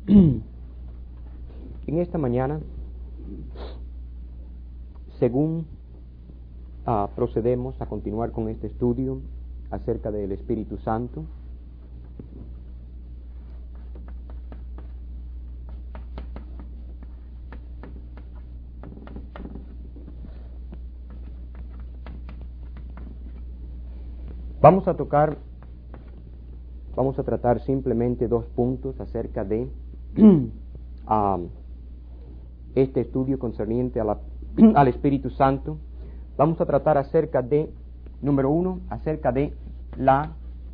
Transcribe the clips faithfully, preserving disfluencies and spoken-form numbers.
En esta mañana, según uh, procedemos a continuar con este estudio acerca del Espíritu Santo, vamos a tocar, vamos a tratar simplemente dos puntos acerca de uh, este estudio concerniente a la, al Espíritu Santo. Vamos a tratar acerca de, número uno, acerca de la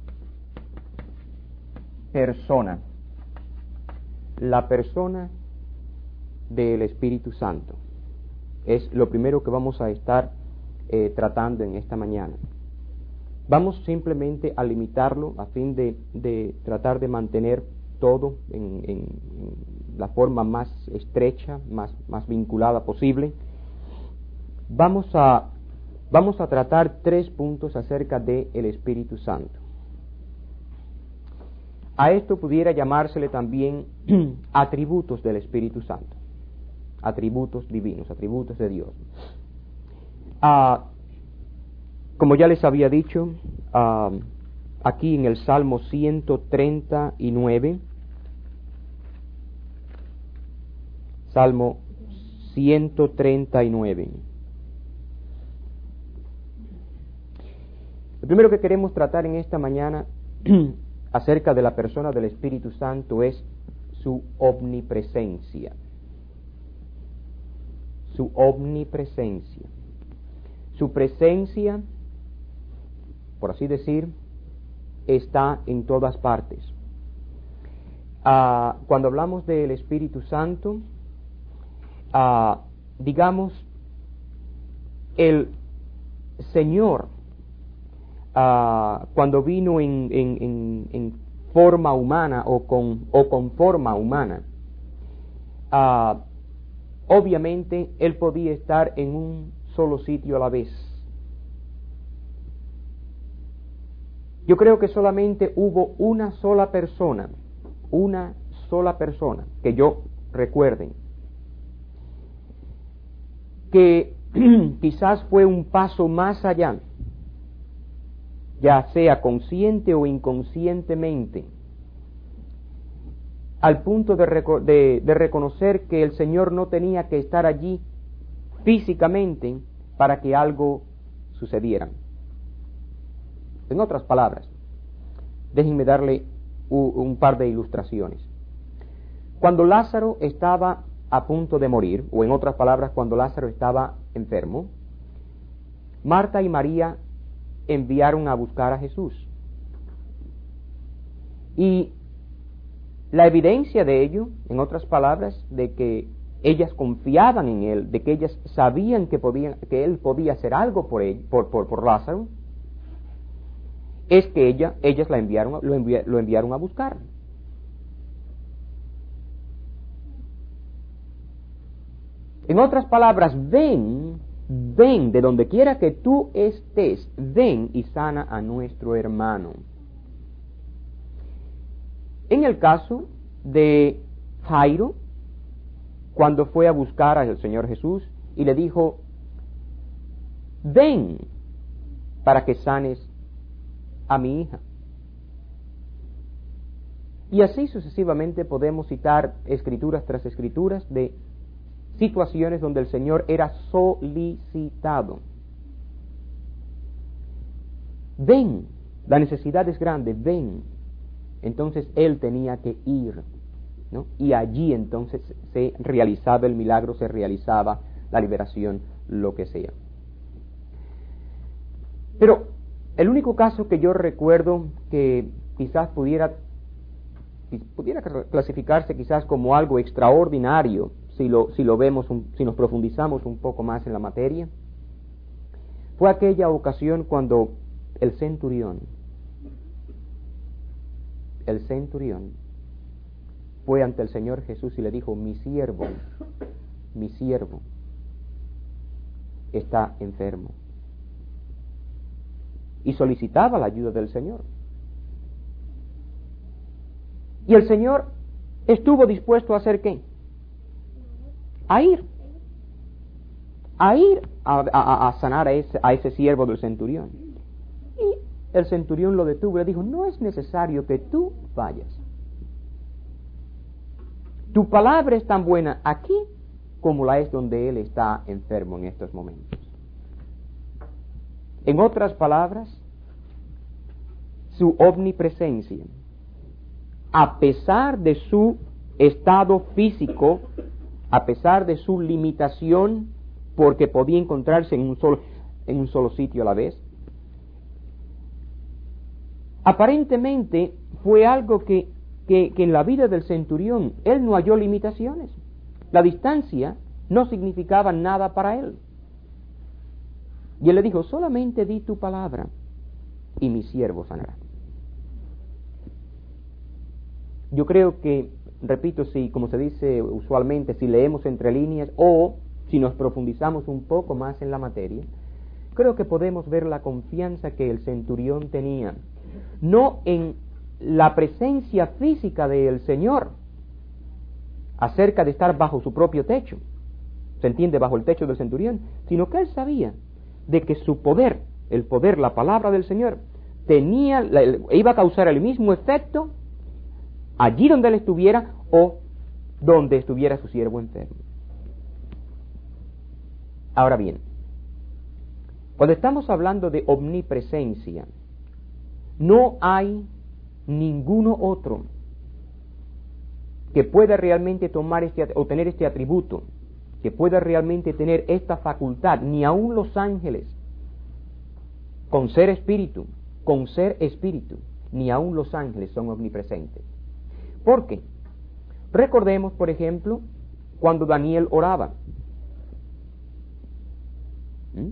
persona, la persona del Espíritu Santo. Es lo primero que vamos a estar eh, tratando en esta mañana. Vamos simplemente a limitarlo a fin de, de tratar de mantener todo en, en, en la forma más estrecha, más, más vinculada posible. Vamos a, vamos a tratar tres puntos acerca del Espíritu Santo. A esto pudiera llamársele también atributos del Espíritu Santo, atributos divinos, atributos de Dios. Ah, Como ya les había dicho, uh, aquí en el Salmo ciento treinta y nueve, Salmo ciento treinta y nueve. Lo primero que queremos tratar en esta mañana acerca de la persona del Espíritu Santo es su omnipresencia. Su omnipresencia. Su presencia, por así decir, está en todas partes. Uh, cuando hablamos del Espíritu Santo, uh, digamos, el Señor, uh, cuando vino en, en, en, en forma humana o con, o con forma humana, uh, obviamente Él podía estar en un solo sitio a la vez. Yo creo que solamente hubo una sola persona, una sola persona, que yo recuerden, que quizás fue un paso más allá, ya sea consciente o inconscientemente, al punto de, reco- de, de reconocer que el Señor no tenía que estar allí físicamente para que algo sucediera. En otras palabras, déjenme darle un, un par de ilustraciones. Cuando Lázaro estaba a punto de morir, o en otras palabras, cuando Lázaro estaba enfermo, Marta y María enviaron a buscar a Jesús. Y la evidencia de ello, en otras palabras, de que ellas confiaban en él, de que ellas sabían que, podían, que él podía hacer algo por, él, por, por, por Lázaro, es que ella, ellas la enviaron, lo, envi- lo enviaron a buscar. En otras palabras, ven, ven de donde quiera que tú estés, ven y sana a nuestro hermano. En el caso de Jairo, cuando fue a buscar al Señor Jesús y le dijo, ven para que sanes a mi hija. Y así sucesivamente podemos citar escrituras tras escrituras de situaciones donde el Señor era solicitado. Ven, la necesidad es grande, ven. Entonces Él tenía que ir, ¿no? Y allí entonces se realizaba el milagro, se realizaba la liberación, lo que sea. Pero el único caso que yo recuerdo que quizás pudiera, pudiera clasificarse quizás como algo extraordinario, si lo, si lo vemos, un, si nos profundizamos un poco más en la materia, fue aquella ocasión cuando el centurión, el centurión, fue ante el Señor Jesús y le dijo, mi siervo, mi siervo está enfermo. Y solicitaba la ayuda del Señor. Y el Señor estuvo dispuesto a hacer qué? A ir. A ir a, a, a sanar a ese, a ese siervo del centurión. Y el centurión lo detuvo y le dijo, no es necesario que tú vayas. Tu palabra es tan buena aquí como la es donde él está enfermo en estos momentos. En otras palabras, su omnipresencia, a pesar de su estado físico, a pesar de su limitación, porque podía encontrarse en un solo, en un solo sitio a la vez, aparentemente fue algo que, que, que en la vida del centurión él no halló limitaciones. La distancia no significaba nada para él. Y él le dijo, solamente di tu palabra y mi siervo sanará. Yo creo que, repito, si, como se dice usualmente, si leemos entre líneas o si nos profundizamos un poco más en la materia, creo que podemos ver la confianza que el centurión tenía, no en la presencia física del Señor, acerca de estar bajo su propio techo, se entiende, bajo el techo del centurión, sino que él sabía de que su poder, el poder, la palabra del Señor, tenía, iba a causar el mismo efecto allí donde él estuviera o donde estuviera su siervo enfermo. Ahora bien, cuando estamos hablando de omnipresencia, no hay ninguno otro que pueda realmente tomar este o tener este atributo, que pueda realmente tener esta facultad, ni aun los ángeles, con ser espíritu, con ser espíritu, ni aun los ángeles son omnipresentes. ¿Por qué? Recordemos, por ejemplo, cuando Daniel oraba. ¿Mm?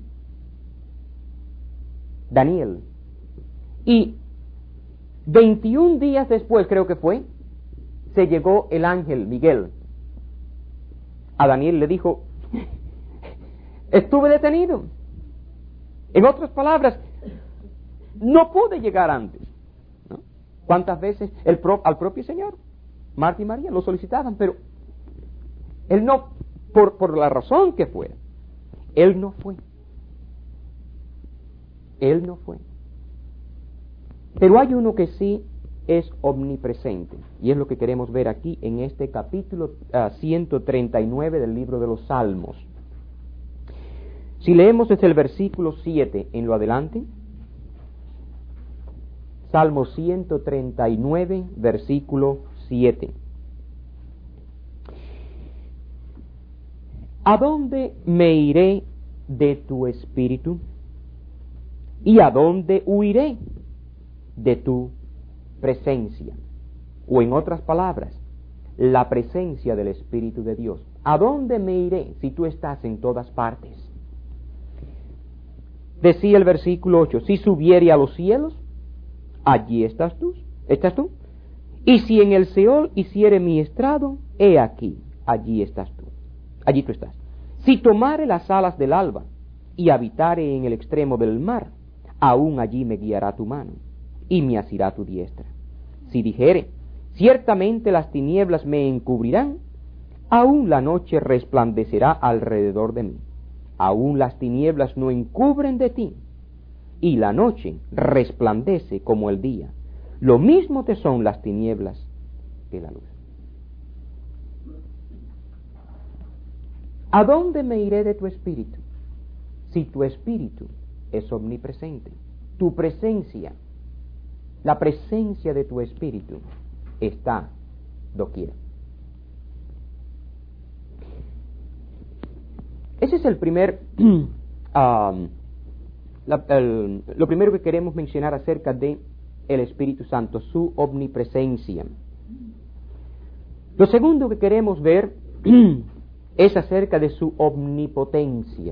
Daniel. Y veintiún días después, creo que fue, se llegó el ángel Miguel. A Daniel le dijo, estuve detenido. En otras palabras, no pude llegar antes. ¿No? ¿Cuántas veces el pro, al propio Señor, Marta y María, lo solicitaban? Pero él no, por, por la razón que fuera, él no fue. Él no fue. Pero hay uno que sí es omnipresente, y es lo que queremos ver aquí en este capítulo uh, ciento treinta y nueve del libro de los Salmos. Si leemos desde el versículo siete en lo adelante, Salmo ciento treinta y nueve, versículo siete. ¿A dónde me iré de tu espíritu? ¿Y a dónde huiré de tu presencia? O en otras palabras, la presencia del Espíritu de Dios. ¿A dónde me iré si tú estás en todas partes? Decía el versículo ocho, si subiere a los cielos, allí estás tú, estás tú. Y si en el Seol hiciere mi estrado, he aquí, allí estás tú, allí tú estás. Si tomare las alas del alba y habitare en el extremo del mar, aún allí me guiará tu mano y me asirá tu diestra. Si dijere, ciertamente las tinieblas me encubrirán, aún la noche resplandecerá alrededor de mí. Aún las tinieblas no encubren de ti, y la noche resplandece como el día. Lo mismo te son las tinieblas que la luz. ¿A dónde me iré de tu espíritu? Si tu espíritu es omnipresente, tu presencia, la presencia de tu espíritu está doquier. Ese es el primer, um, la, el, lo primero que queremos mencionar acerca de el Espíritu Santo, su omnipresencia. Lo segundo que queremos ver es acerca de su omnipotencia.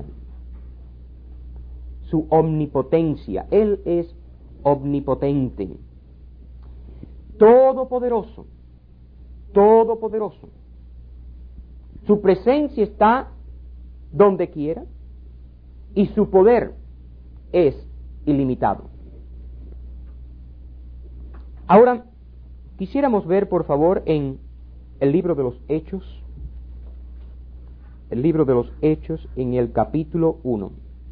Su omnipotencia. Él es omnipotente, todopoderoso, todopoderoso. Su presencia está donde quiera y su poder es ilimitado. Ahora, quisiéramos ver, por favor, en el libro de los Hechos, el libro de los Hechos en el capítulo uno.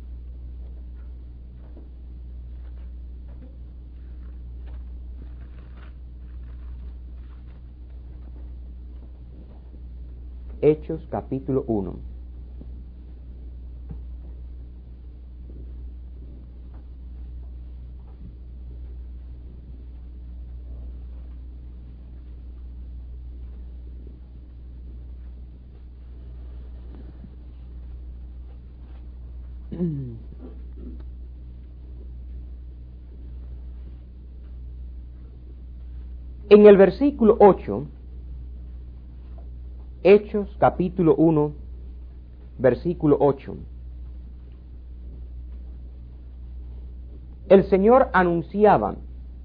Hechos capítulo uno. En el versículo ocho, Hechos capítulo uno, versículo ocho, el Señor anunciaba,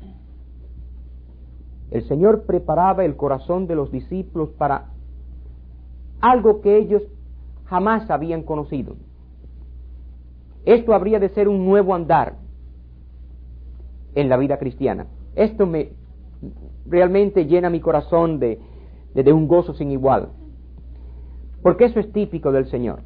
el Señor preparaba el corazón de los discípulos para algo que ellos jamás habían conocido. Esto habría de ser un nuevo andar en la vida cristiana. Esto me realmente llena mi corazón de, de, de un gozo sin igual, porque eso es típico del Señor.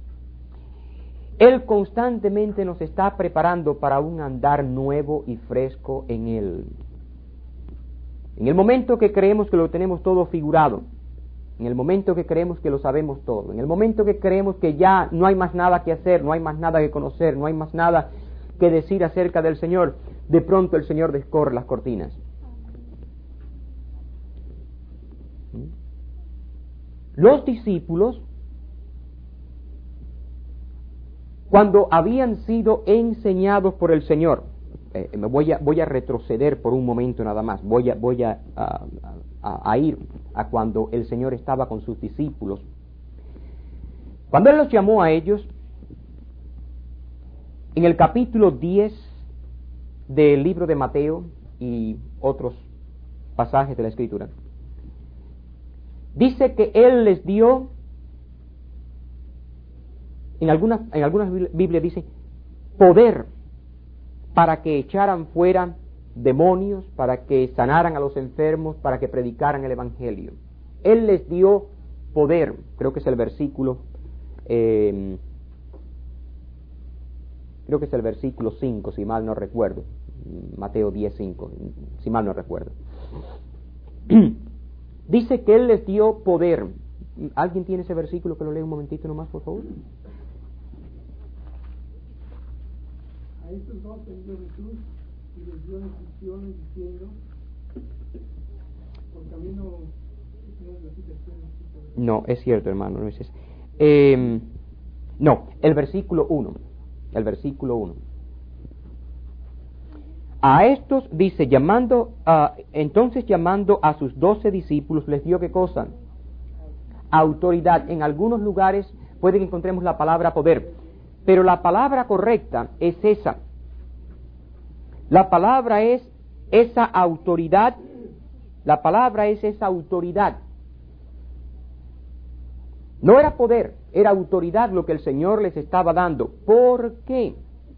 Él constantemente nos está preparando para un andar nuevo y fresco en Él. En el momento que creemos que lo tenemos todo figurado, en el momento que creemos que lo sabemos todo, en el momento que creemos que ya no hay más nada que hacer, no hay más nada que conocer, no hay más nada que decir acerca del Señor, de pronto el Señor descorre las cortinas. Los discípulos, cuando habían sido enseñados por el Señor, eh, me voy a, voy a retroceder por un momento nada más, voy a, voy a, a, a, a ir a cuando el Señor estaba con sus discípulos. Cuando Él los llamó a ellos, en el capítulo diez del libro de Mateo y otros pasajes de la Escritura, dice que Él les dio, en algunas, en algunas Biblias dice, poder para que echaran fuera demonios, para que sanaran a los enfermos, para que predicaran el Evangelio. Él les dio poder, creo que es el versículo, eh, creo que es el versículo cinco, si mal no recuerdo, Mateo diez, cinco, si mal no recuerdo. Dice que Él les dio poder. ¿Alguien tiene ese versículo que lo lea un momentito nomás, por favor? A estos dos envió Jesús y les dio instrucciones diciendo, por camino... No, es cierto, hermano, no es ese. Eh, no, el versículo uno. El versículo uno. A estos dice, llamando, uh, entonces llamando a sus doce discípulos, les dio ¿qué cosa? Autoridad. En algunos lugares puede que encontremos la palabra poder, pero la palabra correcta es esa. La palabra es esa autoridad, la palabra es esa autoridad. No era poder, era autoridad lo que el Señor les estaba dando. ¿Por qué?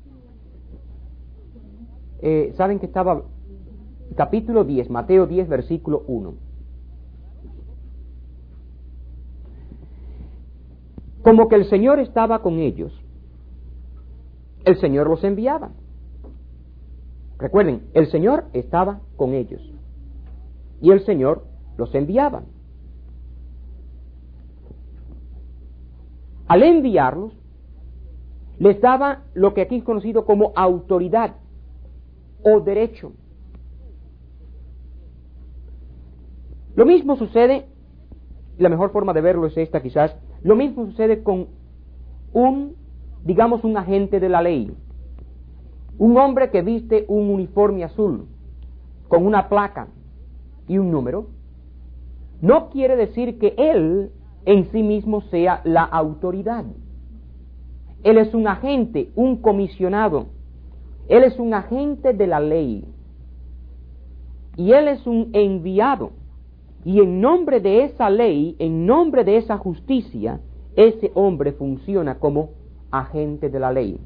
Eh, ¿Saben que estaba? Capítulo diez, Mateo diez, versículo uno. Como que el Señor estaba con ellos, el Señor los enviaba. Recuerden, el Señor estaba con ellos y el Señor los enviaba. Al enviarlos, les daba lo que aquí es conocido como autoridad o derecho. Lo mismo sucede, la mejor forma de verlo es esta quizás, lo mismo sucede con un, digamos, un agente de la ley, un hombre que viste un uniforme azul con una placa y un número. No quiere decir que él en sí mismo sea la autoridad. Él es un agente, un comisionado. Él es un agente de la ley. Y él es un enviado. Y en nombre de esa ley, en nombre de esa justicia, ese hombre funciona como agente de la ley.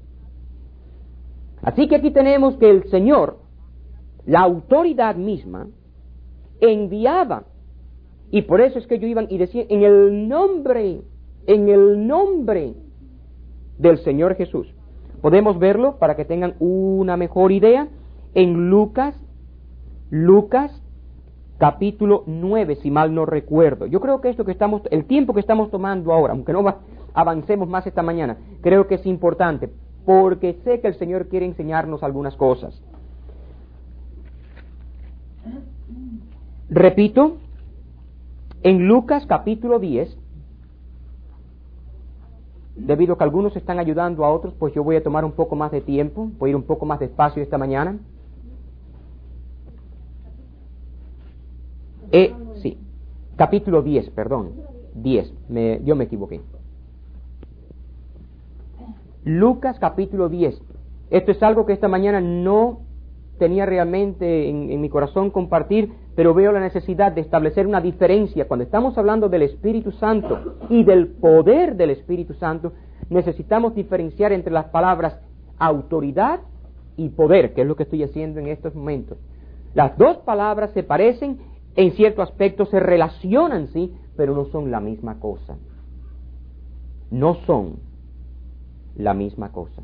Así que aquí tenemos que el Señor, la autoridad misma, enviaba Y por eso es que ellos iban y decían, en el nombre, en el nombre del Señor Jesús. Podemos verlo para que tengan una mejor idea en Lucas, Lucas capítulo nueve, si mal no recuerdo. Yo creo que esto que estamos, el tiempo que estamos tomando ahora, aunque no va, avancemos más esta mañana, creo que es importante, porque sé que el Señor quiere enseñarnos algunas cosas. Repito, en Lucas capítulo diez, debido a que algunos están ayudando a otros, pues yo voy a tomar un poco más de tiempo, voy a ir un poco más despacio esta mañana. Eh, sí, capítulo diez, perdón, diez, me, yo me equivoqué. Lucas capítulo diez. Esto es algo que esta mañana no tenía realmente en, en mi corazón compartir, pero veo la necesidad de establecer una diferencia. Cuando estamos hablando del Espíritu Santo y del poder del Espíritu Santo, necesitamos diferenciar entre las palabras autoridad y poder, que es lo que estoy haciendo en estos momentos. Las dos palabras se parecen, en cierto aspecto se relacionan, sí, pero no son la misma cosa. No son la misma cosa.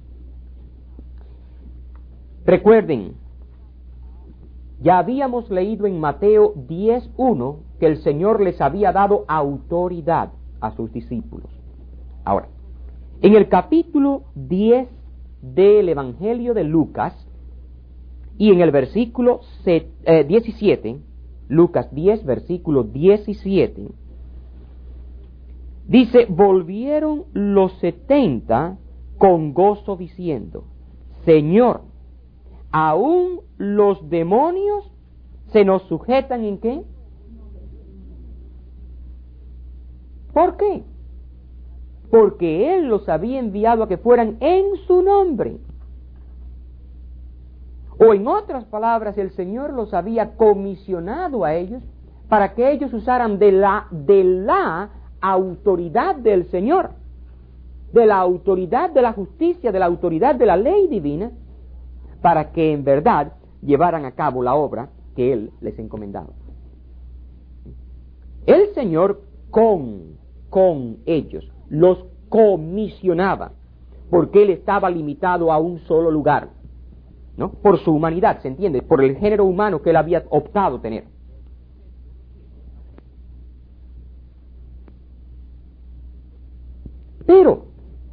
Recuerden, ya habíamos leído en Mateo diez uno que el Señor les había dado autoridad a sus discípulos. Ahora, en el capítulo diez del Evangelio de Lucas y en el versículo diecisiete, Lucas diez, versículo diecisiete, dice, volvieron los setenta con gozo diciendo, Señor, aún los demonios se nos sujetan ¿en qué? ¿Por qué? Porque Él los había enviado a que fueran en su nombre. O en otras palabras, el Señor los había comisionado a ellos para que ellos usaran de la, de la autoridad del Señor, de la autoridad de la justicia, de la autoridad de la ley divina, para que en verdad llevaran a cabo la obra que Él les encomendaba. El Señor con, con ellos los comisionaba, porque Él estaba limitado a un solo lugar, ¿no? Por su humanidad, ¿se entiende? Por el género humano que Él había optado tener. Pero,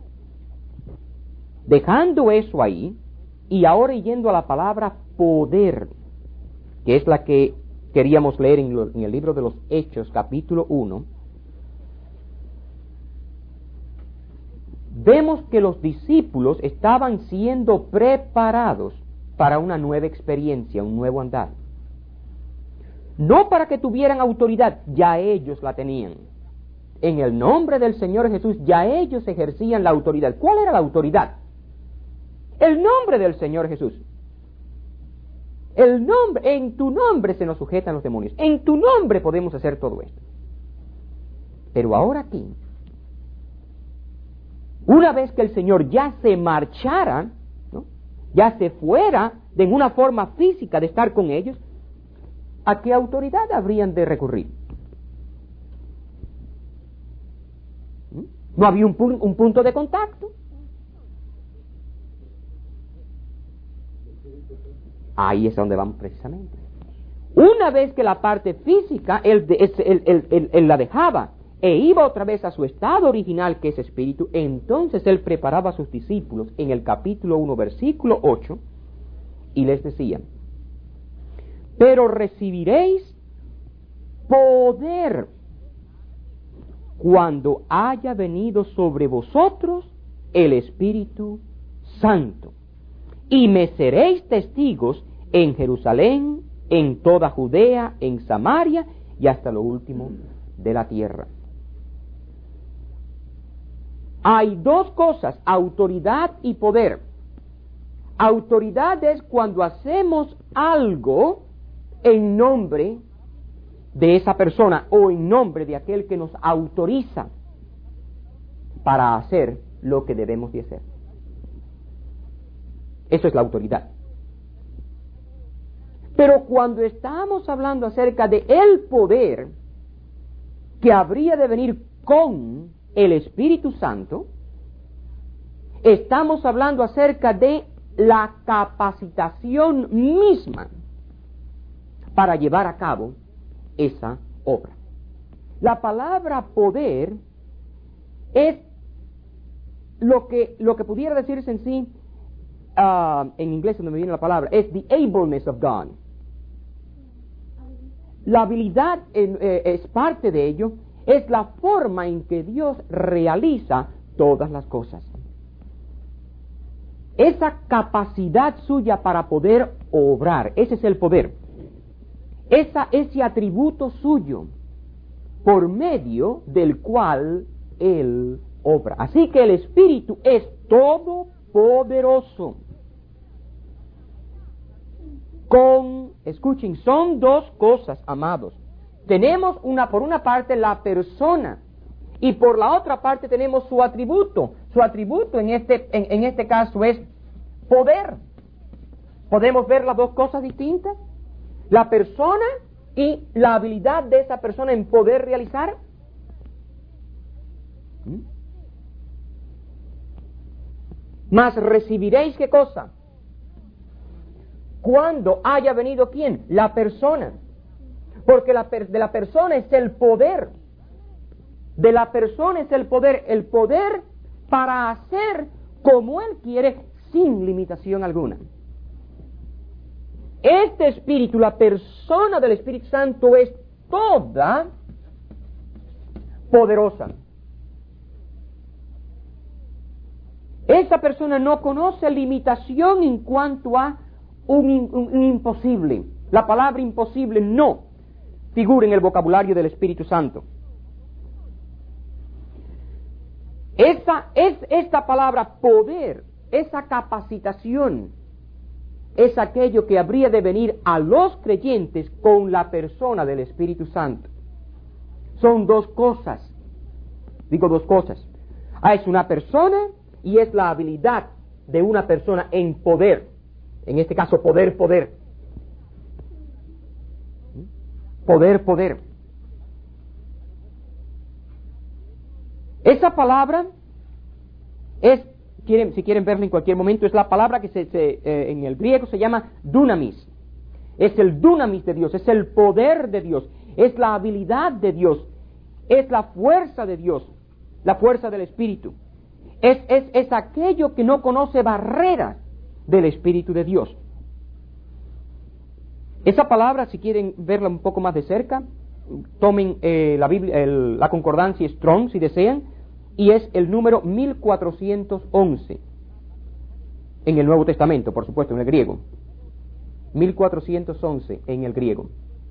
dejando eso ahí, y ahora yendo a la palabra poder, que es la que queríamos leer en, lo, en el libro de los Hechos, capítulo uno, vemos que los discípulos estaban siendo preparados para una nueva experiencia, un nuevo andar. No para que tuvieran autoridad, ya ellos la tenían. En el nombre del Señor Jesús, ya ellos ejercían la autoridad. ¿Cuál era la autoridad? El nombre del Señor Jesús. El nombre, en tu nombre se nos sujetan los demonios. En tu nombre podemos hacer todo esto. Pero ahora aquí, una vez que el Señor ya se marchara, ¿no? Ya se fuera de una forma física de estar con ellos, ¿a qué autoridad habrían de recurrir? ¿Mm? No había un, pu- un punto de contacto. Ahí es donde vamos precisamente. Una vez que la parte física él, él, él, él, él, él la dejaba e iba otra vez a su estado original, que es espíritu, entonces Él preparaba a sus discípulos en el capítulo uno, versículo ocho, y les decía, pero recibiréis poder cuando haya venido sobre vosotros el Espíritu Santo, y me seréis testigos en Jerusalén, en toda Judea, en Samaria y hasta lo último de la tierra. Hay dos cosas, autoridad y poder. Autoridad es cuando hacemos algo en nombre de esa persona o en nombre de aquel que nos autoriza para hacer lo que debemos de hacer. Eso es la autoridad. Pero cuando estamos hablando acerca de el poder, que habría de venir con el Espíritu Santo, estamos hablando acerca de la capacitación misma para llevar a cabo esa obra. La palabra poder es lo que, lo que pudiera decirse en sí, uh, en inglés donde me viene la palabra, es the ableness of God. La habilidad eh, eh, es parte de ello, es la forma en que Dios realiza todas las cosas. Esa capacidad suya para poder obrar, ese es el poder. Esa, ese atributo suyo por medio del cual Él obra. Así que el Espíritu es todopoderoso. Con, escuchen, son dos cosas, amados. Tenemos una, por una parte, la persona, y por la otra parte tenemos su atributo. Su atributo en este, en, en este caso es poder. ¿Podemos ver las dos cosas distintas? La persona y la habilidad de esa persona en poder realizar. ¿Mm? Mas recibiréis, ¿qué cosa? Cuando haya venido ¿quién? La persona. Porque la per- de la persona es el poder. De la persona es el poder. El poder para hacer como Él quiere sin limitación alguna. Este Espíritu, la persona del Espíritu Santo es toda poderosa. Esa persona no conoce limitación en cuanto a un, un, un imposible. La palabra imposible no figura en el vocabulario del Espíritu Santo. Esa es esta palabra poder, esa capacitación, es aquello que habría de venir a los creyentes con la persona del Espíritu Santo. Son dos cosas. Digo dos cosas. Ah, es una persona y es la habilidad de una persona en poder. En este caso, poder, poder. Poder, poder. Esa palabra es, quieren, si quieren verla en cualquier momento, es la palabra que se, se, eh, en el griego se llama dunamis. Es el dunamis de Dios, es el poder de Dios, es la habilidad de Dios, es la fuerza de Dios, la fuerza del Espíritu. Es, es, es aquello que no conoce barreras del Espíritu de Dios. Esa palabra, si quieren verla un poco más de cerca, tomen eh, la, Biblia, el, la concordancia Strong si desean, y es el número mil cuatrocientos once en el Nuevo Testamento, por supuesto, en el griego. mil cuatrocientos once en el griego.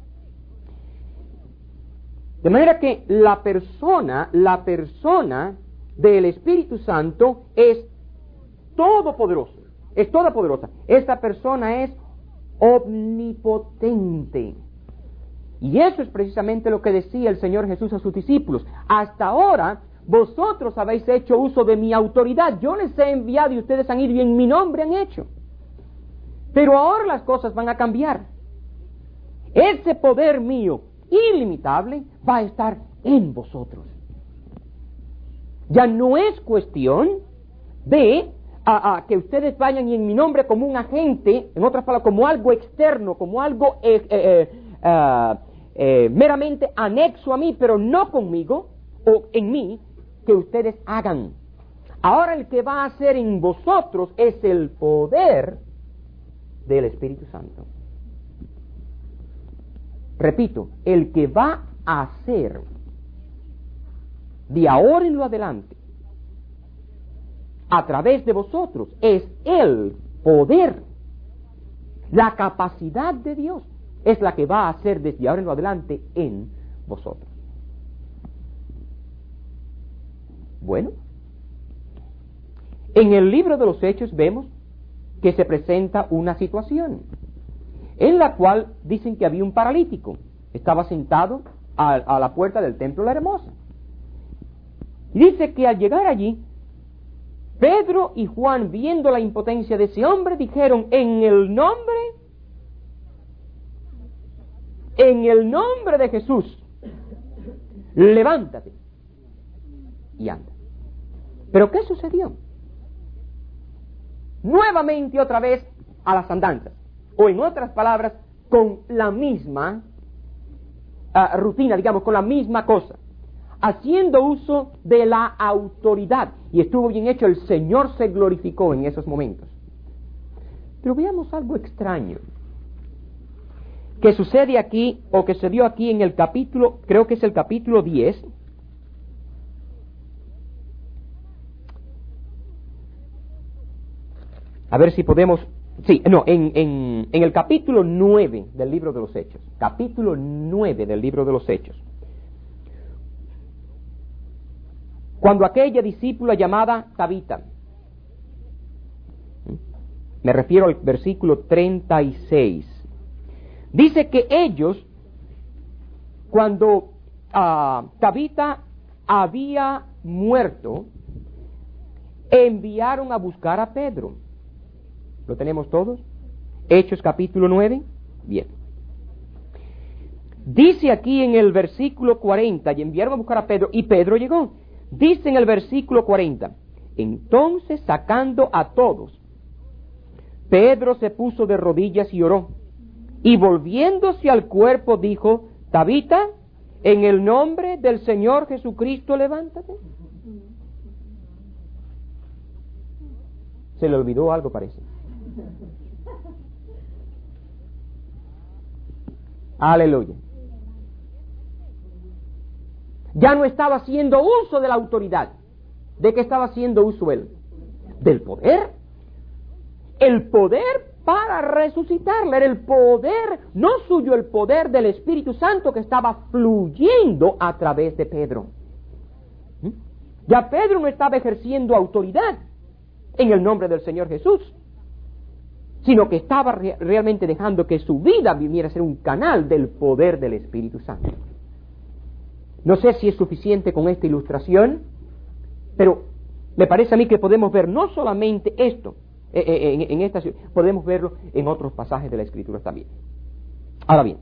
De manera que la persona, la persona del Espíritu Santo es todopoderoso, es todopoderosa. Esta persona es omnipotente. Y eso es precisamente lo que decía el Señor Jesús a sus discípulos. Hasta ahora vosotros habéis hecho uso de mi autoridad. Yo les he enviado y ustedes han ido y en mi nombre han hecho. Pero ahora las cosas van a cambiar. Ese poder mío ilimitable va a estar en vosotros. Ya no es cuestión de a, a, que ustedes vayan y en mi nombre como un agente, en otras palabras, como algo externo, como algo eh, eh, eh, eh, meramente anexo a mí, pero no conmigo o en mí, que ustedes hagan. Ahora el que va a hacer en vosotros es el poder del Espíritu Santo. Repito, el que va a hacer de ahora en lo adelante a través de vosotros es el poder, la capacidad de Dios es la que va a hacer desde ahora en lo adelante en vosotros. Bueno, en el libro de los Hechos vemos que se presenta una situación en la cual dicen que había un paralítico, estaba sentado a, a la puerta del templo de la Hermosa. Y dice que al llegar allí, Pedro y Juan, viendo la impotencia de ese hombre, dijeron: en el nombre, en el nombre de Jesús, levántate y anda. ¿Pero qué sucedió? Nuevamente otra vez a las andanzas, o en otras palabras, con la misma uh, rutina, digamos, con la misma cosa, haciendo uso de la autoridad. Y estuvo bien hecho, el Señor se glorificó en esos momentos. Pero veamos algo extraño que sucede aquí, o que se dio aquí en el capítulo, creo que es el capítulo diez. A ver si podemos, sí, no, en, en, en el capítulo nueve del libro de los Hechos, capítulo nueve del libro de los Hechos, cuando aquella discípula llamada Tabita, me refiero al versículo treinta y seis, dice que ellos, cuando uh, Tabita había muerto, enviaron a buscar a Pedro. ¿Lo tenemos todos? Hechos capítulo nueve. Bien. Dice aquí en el versículo cuarenta, y enviaron a buscar a Pedro, y Pedro llegó. Dice en el versículo cuarenta, entonces sacando a todos, Pedro se puso de rodillas y oró, y volviéndose al cuerpo dijo, Tabita, en el nombre del Señor Jesucristo, levántate. Se le olvidó algo, parece. Aleluya. Ya no estaba haciendo uso de la autoridad. ¿De qué estaba haciendo uso él? Del poder. El poder para resucitarle. Era el poder, no suyo, el poder del Espíritu Santo que estaba fluyendo a través de Pedro. ¿Mm? Ya Pedro no estaba ejerciendo autoridad en el nombre del Señor Jesús, sino que estaba re- realmente dejando que su vida viniera a ser un canal del poder del Espíritu Santo. No sé si es suficiente con esta ilustración, pero me parece a mí que podemos ver no solamente esto, eh, eh, en, en esta, podemos verlo en otros pasajes de la Escritura también. Ahora bien,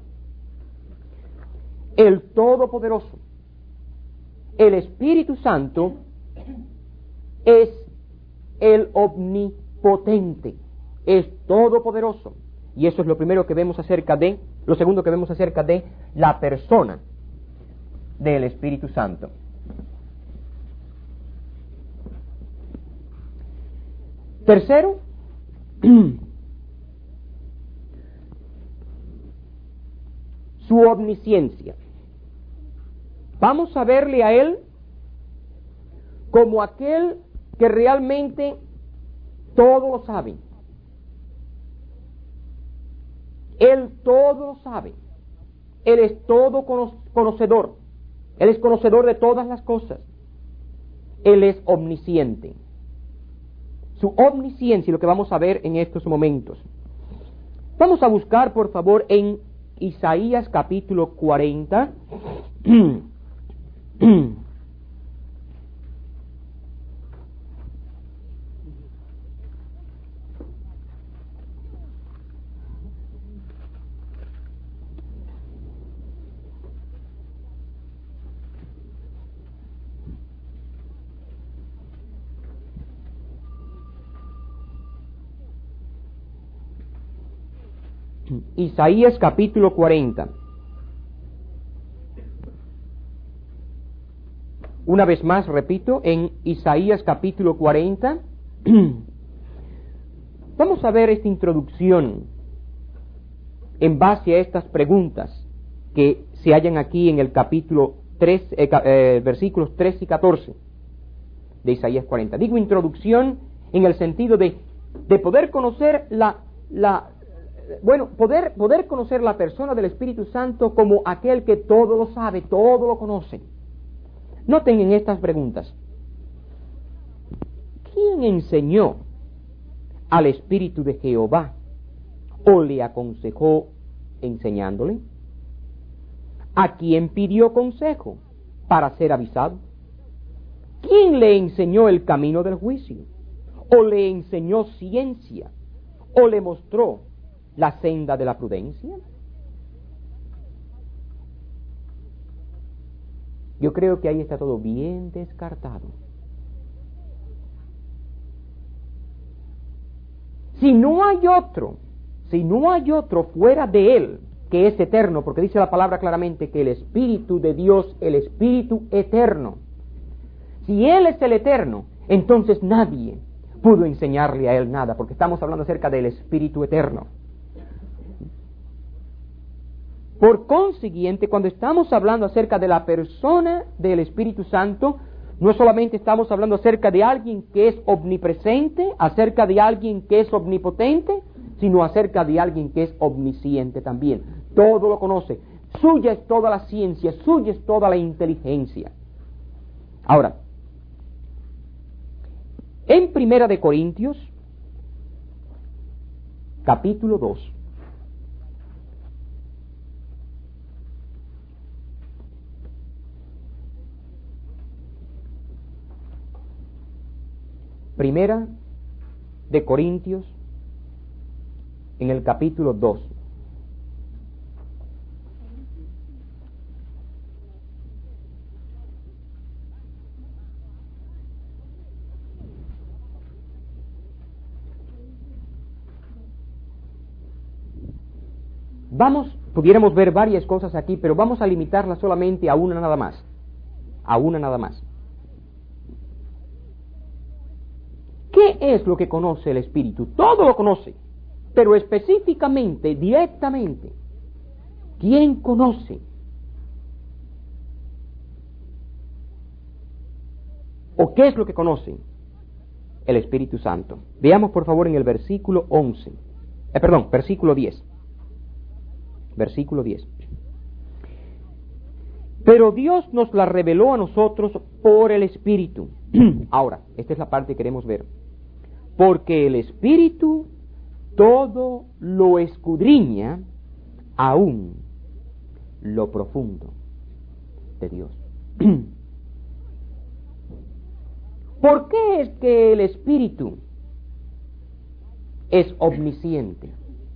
el Todopoderoso, el Espíritu Santo, es el omnipotente. Es todopoderoso, y eso es lo primero que vemos acerca de, lo segundo que vemos acerca de la persona del Espíritu Santo. Tercero, su omnisciencia. Vamos a verle a él como aquel que realmente todo lo sabe. Él todo lo sabe. Él es todo conocedor. Él es conocedor de todas las cosas. Él es omnisciente. Su omnisciencia es lo que vamos a ver en estos momentos. Vamos a buscar, por favor, en Isaías capítulo cuarenta. Isaías capítulo cuarenta. Una vez más, repito, en Isaías capítulo cuarenta, vamos a ver esta introducción en base a estas preguntas que se hallan aquí en el capítulo tres, eh, eh, versículos tres y catorce de Isaías cuarenta. Digo introducción en el sentido de, de poder conocer la, la bueno, poder, poder conocer la persona del Espíritu Santo como aquel que todo lo sabe, todo lo conoce. Noten en estas preguntas: ¿quién enseñó al Espíritu de Jehová o le aconsejó enseñándole? ¿A quién pidió consejo para ser avisado? ¿Quién le enseñó el camino del juicio? ¿O le enseñó ciencia? ¿O le mostró la senda de la prudencia? Yo creo que ahí está todo bien descartado. Si no hay otro, si no hay otro fuera de Él, que es eterno, porque dice la palabra claramente que el Espíritu de Dios, el Espíritu eterno, si Él es el eterno, entonces nadie pudo enseñarle a Él nada, porque estamos hablando acerca del Espíritu eterno. Por consiguiente, cuando estamos hablando acerca de la persona del Espíritu Santo, no solamente estamos hablando acerca de alguien que es omnipresente, acerca de alguien que es omnipotente, sino acerca de alguien que es omnisciente también. Todo lo conoce. Suya es toda la ciencia, suya es toda la inteligencia. Ahora, en Primera de Corintios, capítulo dos, Primera de Corintios, en el capítulo dos. Vamos, pudiéramos ver varias cosas aquí, pero vamos a limitarla solamente a una nada más. A una nada más. ¿Qué es lo que conoce el Espíritu? Todo lo conoce, pero específicamente, directamente, ¿quién conoce? ¿O qué es lo que conoce? El Espíritu Santo. Veamos por favor en el versículo once. Eh, perdón, versículo diez. Versículo diez. Pero Dios nos la reveló a nosotros por el Espíritu. Ahora, esta es la parte que queremos ver. Porque el Espíritu todo lo escudriña, aún lo profundo de Dios. ¿Por qué es que el Espíritu es omnisciente?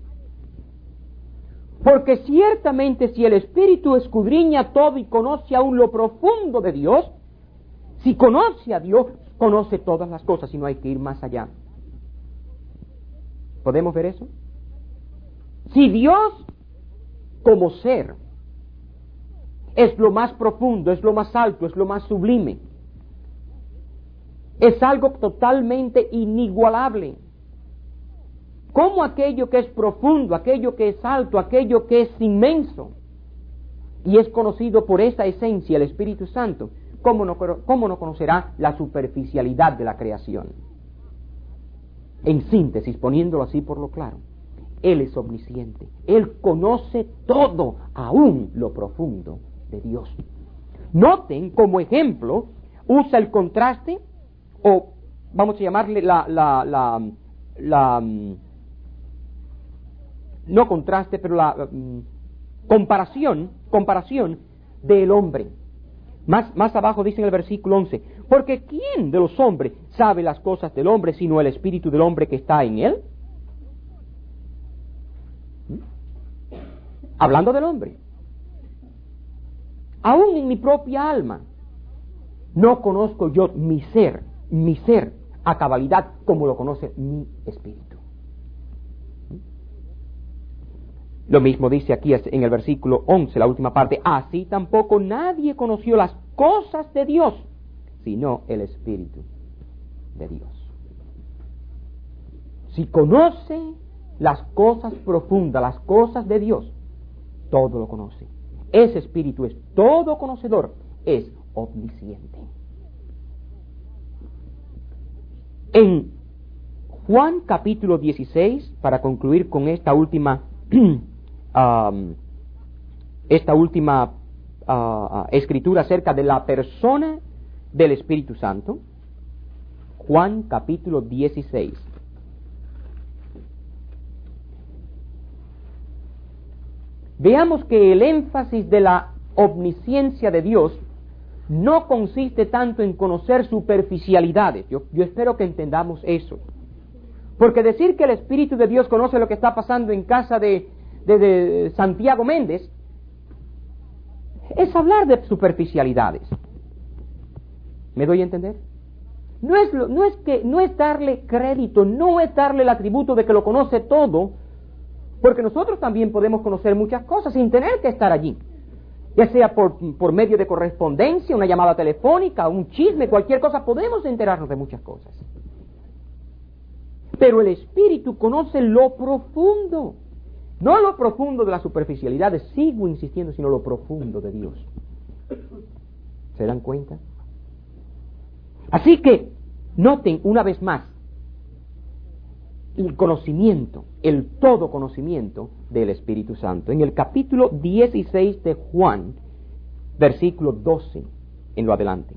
Porque ciertamente si el Espíritu escudriña todo y conoce aún lo profundo de Dios, si conoce a Dios, conoce todas las cosas y no hay que ir más allá. ¿Podemos ver eso? Si Dios como ser es lo más profundo, es lo más alto, es lo más sublime, es algo totalmente inigualable, ¿cómo aquello que es profundo, aquello que es alto, aquello que es inmenso y es conocido por esa esencia, el Espíritu Santo, cómo no, cómo no conocerá la superficialidad de la creación? En síntesis, poniéndolo así por lo claro, Él es omnisciente, Él conoce todo, aún lo profundo de Dios. Noten, como ejemplo, usa el contraste, o vamos a llamarle la, la, la, la no contraste, pero la um, comparación, comparación del hombre. Más, más abajo dice en el versículo once, porque ¿quién de los hombres sabe las cosas del hombre sino el espíritu del hombre que está en él? ¿Mm? Hablando del hombre. Aún en mi propia alma no conozco yo mi ser, mi ser a cabalidad como lo conoce mi espíritu. Lo mismo dice aquí en el versículo once, la última parte. Así tampoco nadie conoció las cosas de Dios, sino el Espíritu de Dios. Si conoce las cosas profundas, las cosas de Dios, todo lo conoce. Ese Espíritu es todo conocedor, es omnisciente. En Juan capítulo dieciséis, para concluir con esta última Um, esta última uh, escritura acerca de la persona del Espíritu Santo, Juan capítulo dieciséis. Veamos que el énfasis de la omnisciencia de Dios no consiste tanto en conocer superficialidades. Yo, yo espero que entendamos eso. Porque decir que el Espíritu de Dios conoce lo que está pasando en casa de, de, de Santiago Méndez es hablar de superficialidades. ¿Me doy a entender? No es, lo, no es que, no es darle crédito, no es darle el atributo de que lo conoce todo, porque nosotros también podemos conocer muchas cosas sin tener que estar allí, ya sea por, por medio de correspondencia, una llamada telefónica, un chisme, cualquier cosa, podemos enterarnos de muchas cosas. Pero el Espíritu conoce lo profundo, no lo profundo de las superficialidades, sigo insistiendo, sino lo profundo de Dios. ¿Se dan cuenta? Así que, noten una vez más, el conocimiento, el todo conocimiento del Espíritu Santo. En el capítulo dieciséis de Juan, versículo doce, en lo adelante.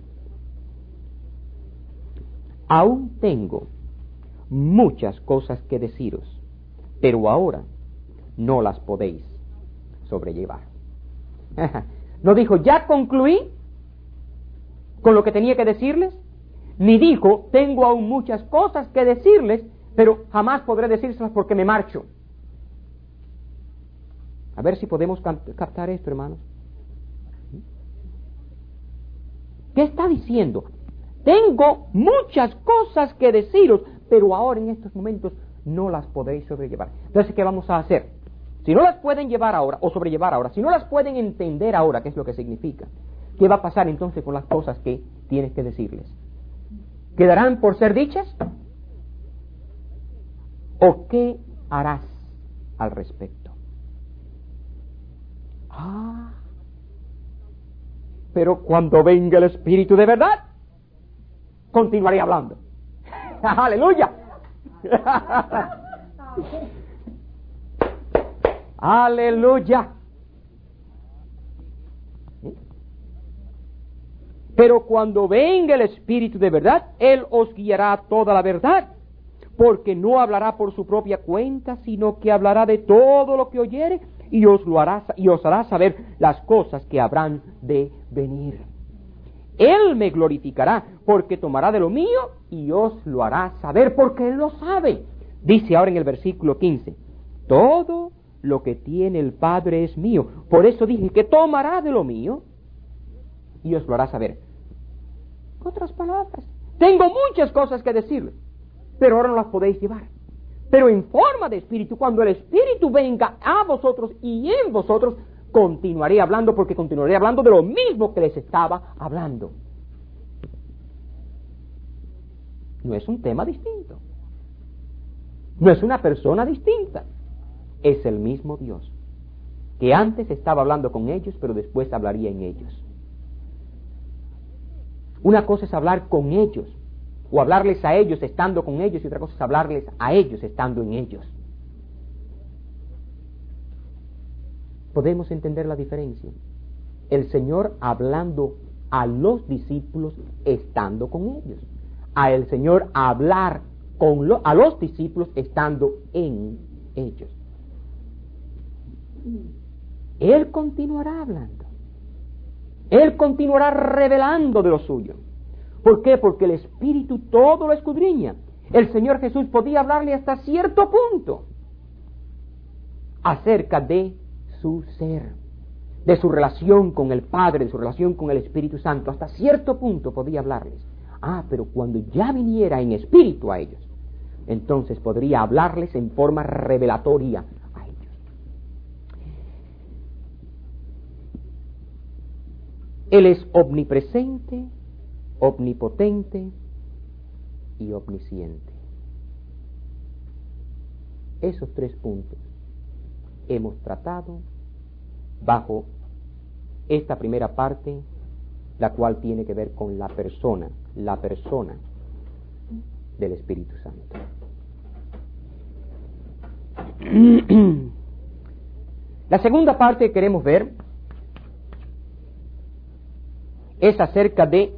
Aún tengo muchas cosas que deciros, pero ahora no las podéis sobrellevar. No dijo, ya concluí con lo que tenía que decirles, ni dijo, tengo aún muchas cosas que decirles, pero jamás podré decírselas porque me marcho. A ver si podemos captar esto, hermanos. ¿Qué está diciendo? Tengo muchas cosas que deciros, pero ahora en estos momentos no las podréis sobrellevar. Entonces, ¿qué vamos a hacer? Si no las pueden llevar ahora, o sobrellevar ahora, si no las pueden entender ahora, ¿qué es lo que significa? ¿Qué va a pasar entonces con las cosas que tienes que decirles? ¿Quedarán por ser dichas? ¿O qué harás al respecto? Ah, pero cuando venga el Espíritu de verdad, continuaré hablando. ¡Aleluya! ¡Aleluya! Pero cuando venga el Espíritu de verdad, Él os guiará a toda la verdad, porque no hablará por su propia cuenta, sino que hablará de todo lo que oyere, y os lo hará, y os hará saber las cosas que habrán de venir. Él me glorificará, porque tomará de lo mío, y os lo hará saber, porque Él lo sabe. Dice ahora en el versículo quince, todo lo que tiene el Padre es mío. Por eso dije que tomará de lo mío, y os lo hará saber. Otras palabras, tengo muchas cosas que decirles, pero ahora no las podéis llevar. Pero en forma de Espíritu, cuando el Espíritu venga a vosotros y en vosotros, continuaré hablando, porque continuaré hablando de lo mismo que les estaba hablando. No es un tema distinto, no es una persona distinta, es el mismo Dios, que antes estaba hablando con ellos, pero después hablaría en ellos. Una cosa es hablar con ellos, o hablarles a ellos estando con ellos, y otra cosa es hablarles a ellos estando en ellos. ¿Podemos entender la diferencia? El Señor hablando a los discípulos estando con ellos, a el Señor hablar con lo, a los discípulos estando en ellos. Él continuará hablando, Él continuará revelando de lo suyo. ¿Por qué? Porque el Espíritu todo lo escudriña. El Señor Jesús podía hablarle hasta cierto punto acerca de su ser, de su relación con el Padre, de su relación con el Espíritu Santo. Hasta cierto punto podía hablarles. Ah, pero cuando ya viniera en espíritu a ellos, entonces podría hablarles en forma revelatoria a ellos. Él es omnipresente, omnipotente y omnisciente. Esos tres puntos hemos tratado bajo esta primera parte, la cual tiene que ver con la persona, la persona del Espíritu Santo. La segunda parte que queremos ver es acerca de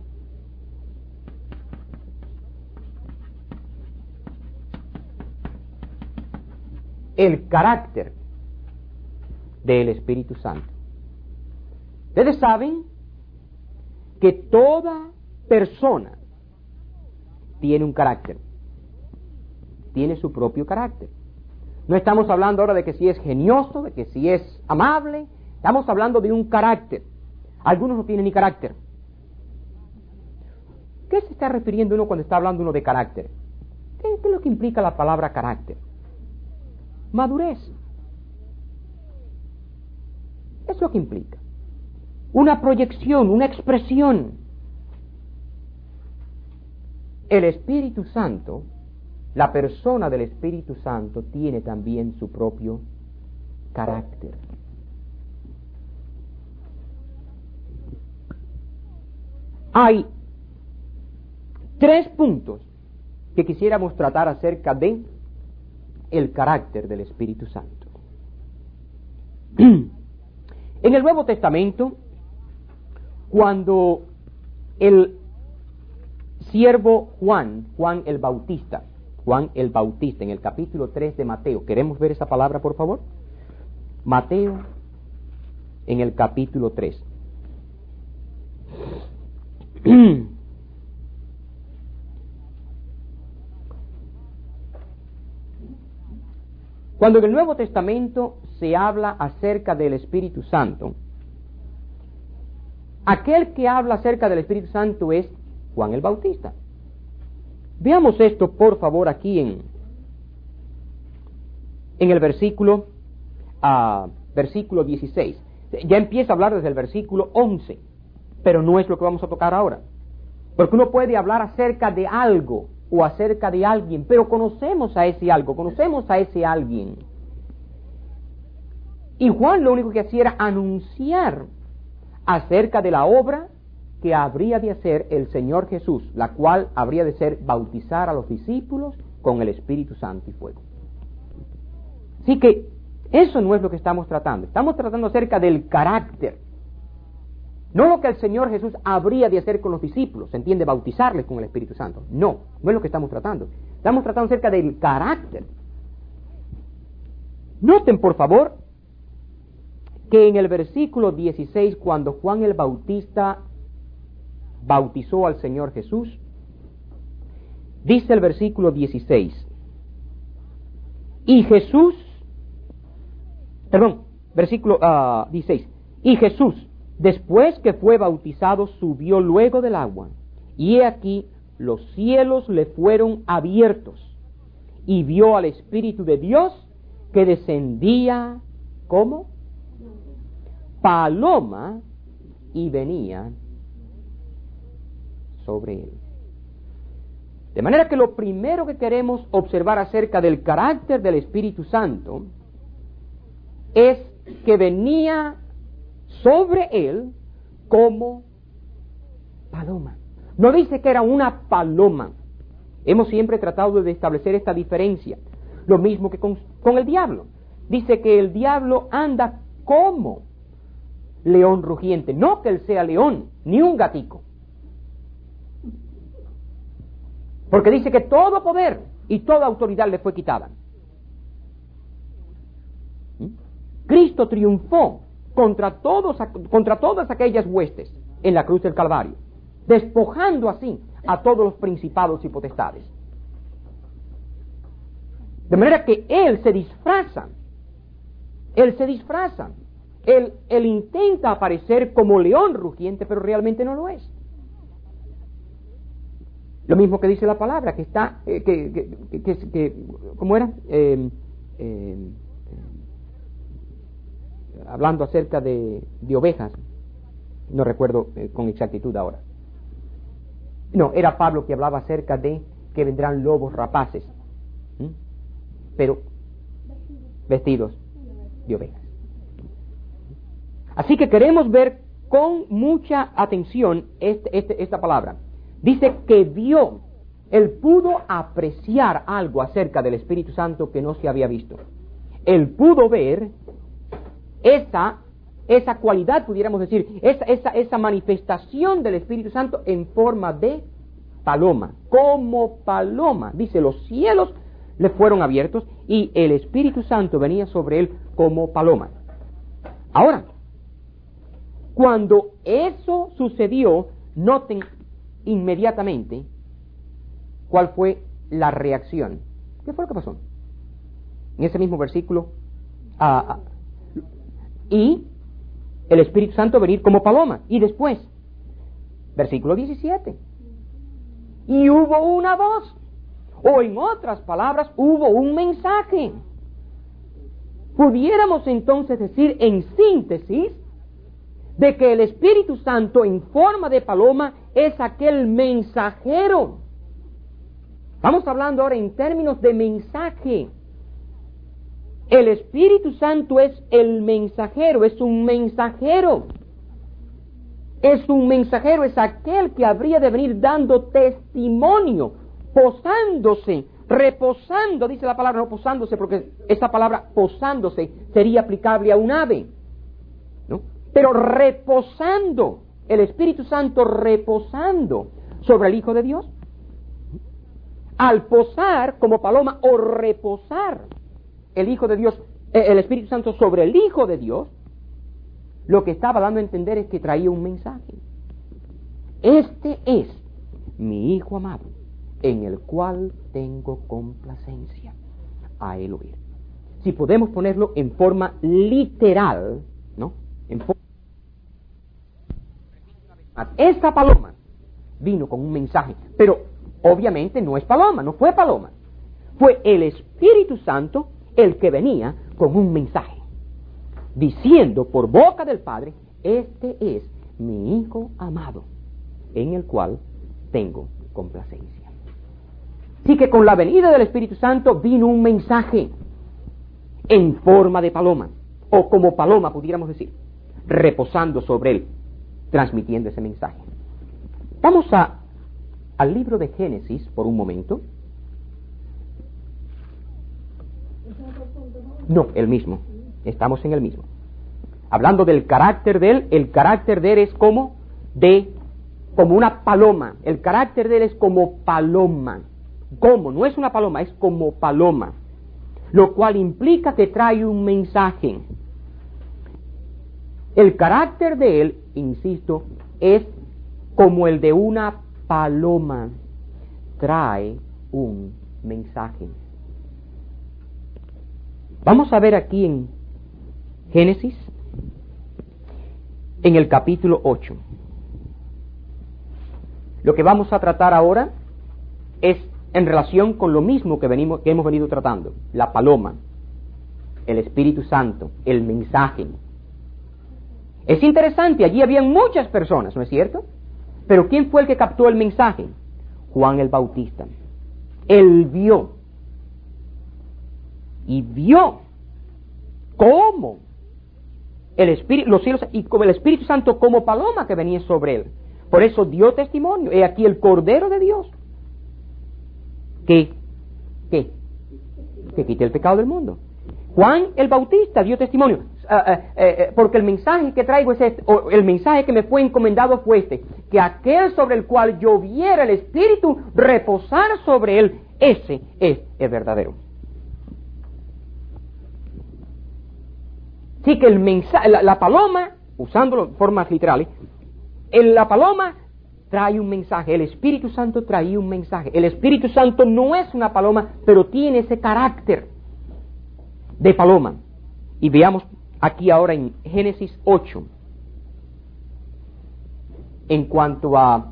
el carácter del Espíritu Santo. Ustedes saben que toda persona tiene un carácter, tiene su propio carácter. No estamos hablando ahora de que si es genioso, de que si es amable, estamos hablando de un carácter. Algunos no tienen ni carácter. ¿Qué se está refiriendo uno cuando está hablando uno de carácter? ¿Qué, qué es lo que implica la palabra carácter? Madurez. Es lo que implica. Una proyección, una expresión. El Espíritu Santo, la persona del Espíritu Santo, tiene también su propio carácter. Hay tres puntos que quisiéramos tratar acerca de el carácter del Espíritu Santo. En el Nuevo Testamento, cuando el siervo Juan, Juan el Bautista, Juan el Bautista, en el capítulo tres de Mateo, ¿queremos ver esa palabra, por favor? Mateo, en el capítulo tres. Cuando en el Nuevo Testamento se habla acerca del Espíritu Santo, aquel que habla acerca del Espíritu Santo es Juan el Bautista. Veamos esto, por favor, aquí en, en el versículo, uh, versículo dieciséis. Ya empieza a hablar desde el versículo once, pero no es lo que vamos a tocar ahora. Porque uno puede hablar acerca de algo o acerca de alguien, pero conocemos a ese algo, conocemos a ese alguien. Y Juan lo único que hacía era anunciar acerca de la obra que habría de hacer el Señor Jesús, la cual habría de ser bautizar a los discípulos con el Espíritu Santo y fuego. Así que eso no es lo que estamos tratando. Estamos tratando acerca del carácter. No lo que el Señor Jesús habría de hacer con los discípulos, ¿se entiende? Bautizarles con el Espíritu Santo. No, no es lo que estamos tratando. Estamos tratando acerca del carácter. Noten, por favor, que en el versículo dieciséis, cuando Juan el Bautista bautizó al Señor Jesús, dice el versículo dieciséis, y Jesús, perdón, versículo uh, dieciséis, y Jesús, después que fue bautizado, subió luego del agua, y he aquí los cielos le fueron abiertos, y vio al Espíritu de Dios que descendía, ¿cómo? Paloma, y venía sobre él. De manera que lo primero que queremos observar acerca del carácter del Espíritu Santo es que venía sobre él como paloma. No dice que era una paloma. Hemos siempre tratado de establecer esta diferencia. Lo mismo que con, con el diablo. Dice que el diablo anda como león rugiente. No que él sea león, ni un gatico. Porque dice que todo poder y toda autoridad le fue quitada. ¿Mm? Cristo triunfó contra, todos, contra todas aquellas huestes en la cruz del Calvario, despojando así a todos los principados y potestades. De manera que Él se disfraza, Él se disfraza, Él, él intenta aparecer como león rugiente, pero realmente no lo es. Lo mismo que dice la palabra, que está, eh, que, que, que, que, que, ¿cómo era? Eh, eh, eh, hablando acerca de, de ovejas, no recuerdo eh, con exactitud ahora. No, era Pablo que hablaba acerca de que vendrán lobos rapaces, ¿Mm? pero vestidos de ovejas. Así que queremos ver con mucha atención este, este, esta palabra. Dice que vio, él pudo apreciar algo acerca del Espíritu Santo que no se había visto. Él pudo ver esa, esa cualidad, pudiéramos decir, esa, esa, esa manifestación del Espíritu Santo en forma de paloma, como paloma. Dice, los cielos le fueron abiertos y el Espíritu Santo venía sobre él como paloma. Ahora, cuando eso sucedió, noten inmediatamente cuál fue la reacción. ¿Qué fue lo que pasó? En ese mismo versículo, ah, ah, y el Espíritu Santo venir como paloma. Y después, versículo diecisiete, y hubo una voz, o en otras palabras, hubo un mensaje. Pudiéramos entonces decir en síntesis de que el Espíritu Santo en forma de paloma es aquel mensajero. Estamos hablando ahora en términos de mensaje. El Espíritu Santo es el mensajero, es un mensajero. Es un mensajero, es aquel que habría de venir dando testimonio, posándose, reposando, dice la palabra, no posándose, porque esa palabra posándose sería aplicable a un ave, ¿no? Pero reposando, el Espíritu Santo reposando sobre el Hijo de Dios. Al posar como paloma o reposar el Hijo de Dios, eh, el Espíritu Santo sobre el Hijo de Dios, lo que estaba dando a entender es que traía un mensaje. Este es mi Hijo amado, en el cual tengo complacencia, a él oír. Si podemos ponerlo en forma literal, ¿no? En forma... Esa paloma vino con un mensaje, pero obviamente no es paloma, no fue paloma. Fue el Espíritu Santo el que venía con un mensaje, diciendo por boca del Padre, este es mi Hijo amado, en el cual tengo complacencia. Así que con la venida del Espíritu Santo vino un mensaje en forma de paloma, o como paloma pudiéramos decir, reposando sobre él, transmitiendo ese mensaje. Vamos a, al libro de Génesis por un momento. No, el mismo. Estamos en el mismo. Hablando del carácter de él, el carácter de él es como de, como una paloma. El carácter de él es como paloma. ¿Cómo? No es una paloma, es como paloma. Lo cual implica que trae un mensaje. El carácter de él, insisto, es como el de una paloma. Trae un mensaje. Vamos a ver aquí en Génesis, en el capítulo ocho. Lo que vamos a tratar ahora es en relación con lo mismo que, venimos, que hemos venido tratando, la paloma, el Espíritu Santo, el mensaje. Es interesante, allí habían muchas personas, ¿no es cierto? Pero ¿quién fue el que captó el mensaje? Juan el Bautista. Él vio. Y vio cómo el Espíritu, los cielos y como el Espíritu Santo como paloma que venía sobre él. Por eso dio testimonio. He aquí el Cordero de Dios que, que, que quite el pecado del mundo. Juan el Bautista dio testimonio, uh, uh, uh, porque el mensaje que traigo es este, o el mensaje que me fue encomendado fue este, que aquel sobre el cual yo viera el Espíritu reposar sobre él, ese es el verdadero. Así que el mensaje, la, la paloma, usándolo en formas literales, el, la paloma trae un mensaje, el Espíritu Santo trae un mensaje. El Espíritu Santo no es una paloma, pero tiene ese carácter de paloma. Y veamos aquí ahora en Génesis ocho, en cuanto a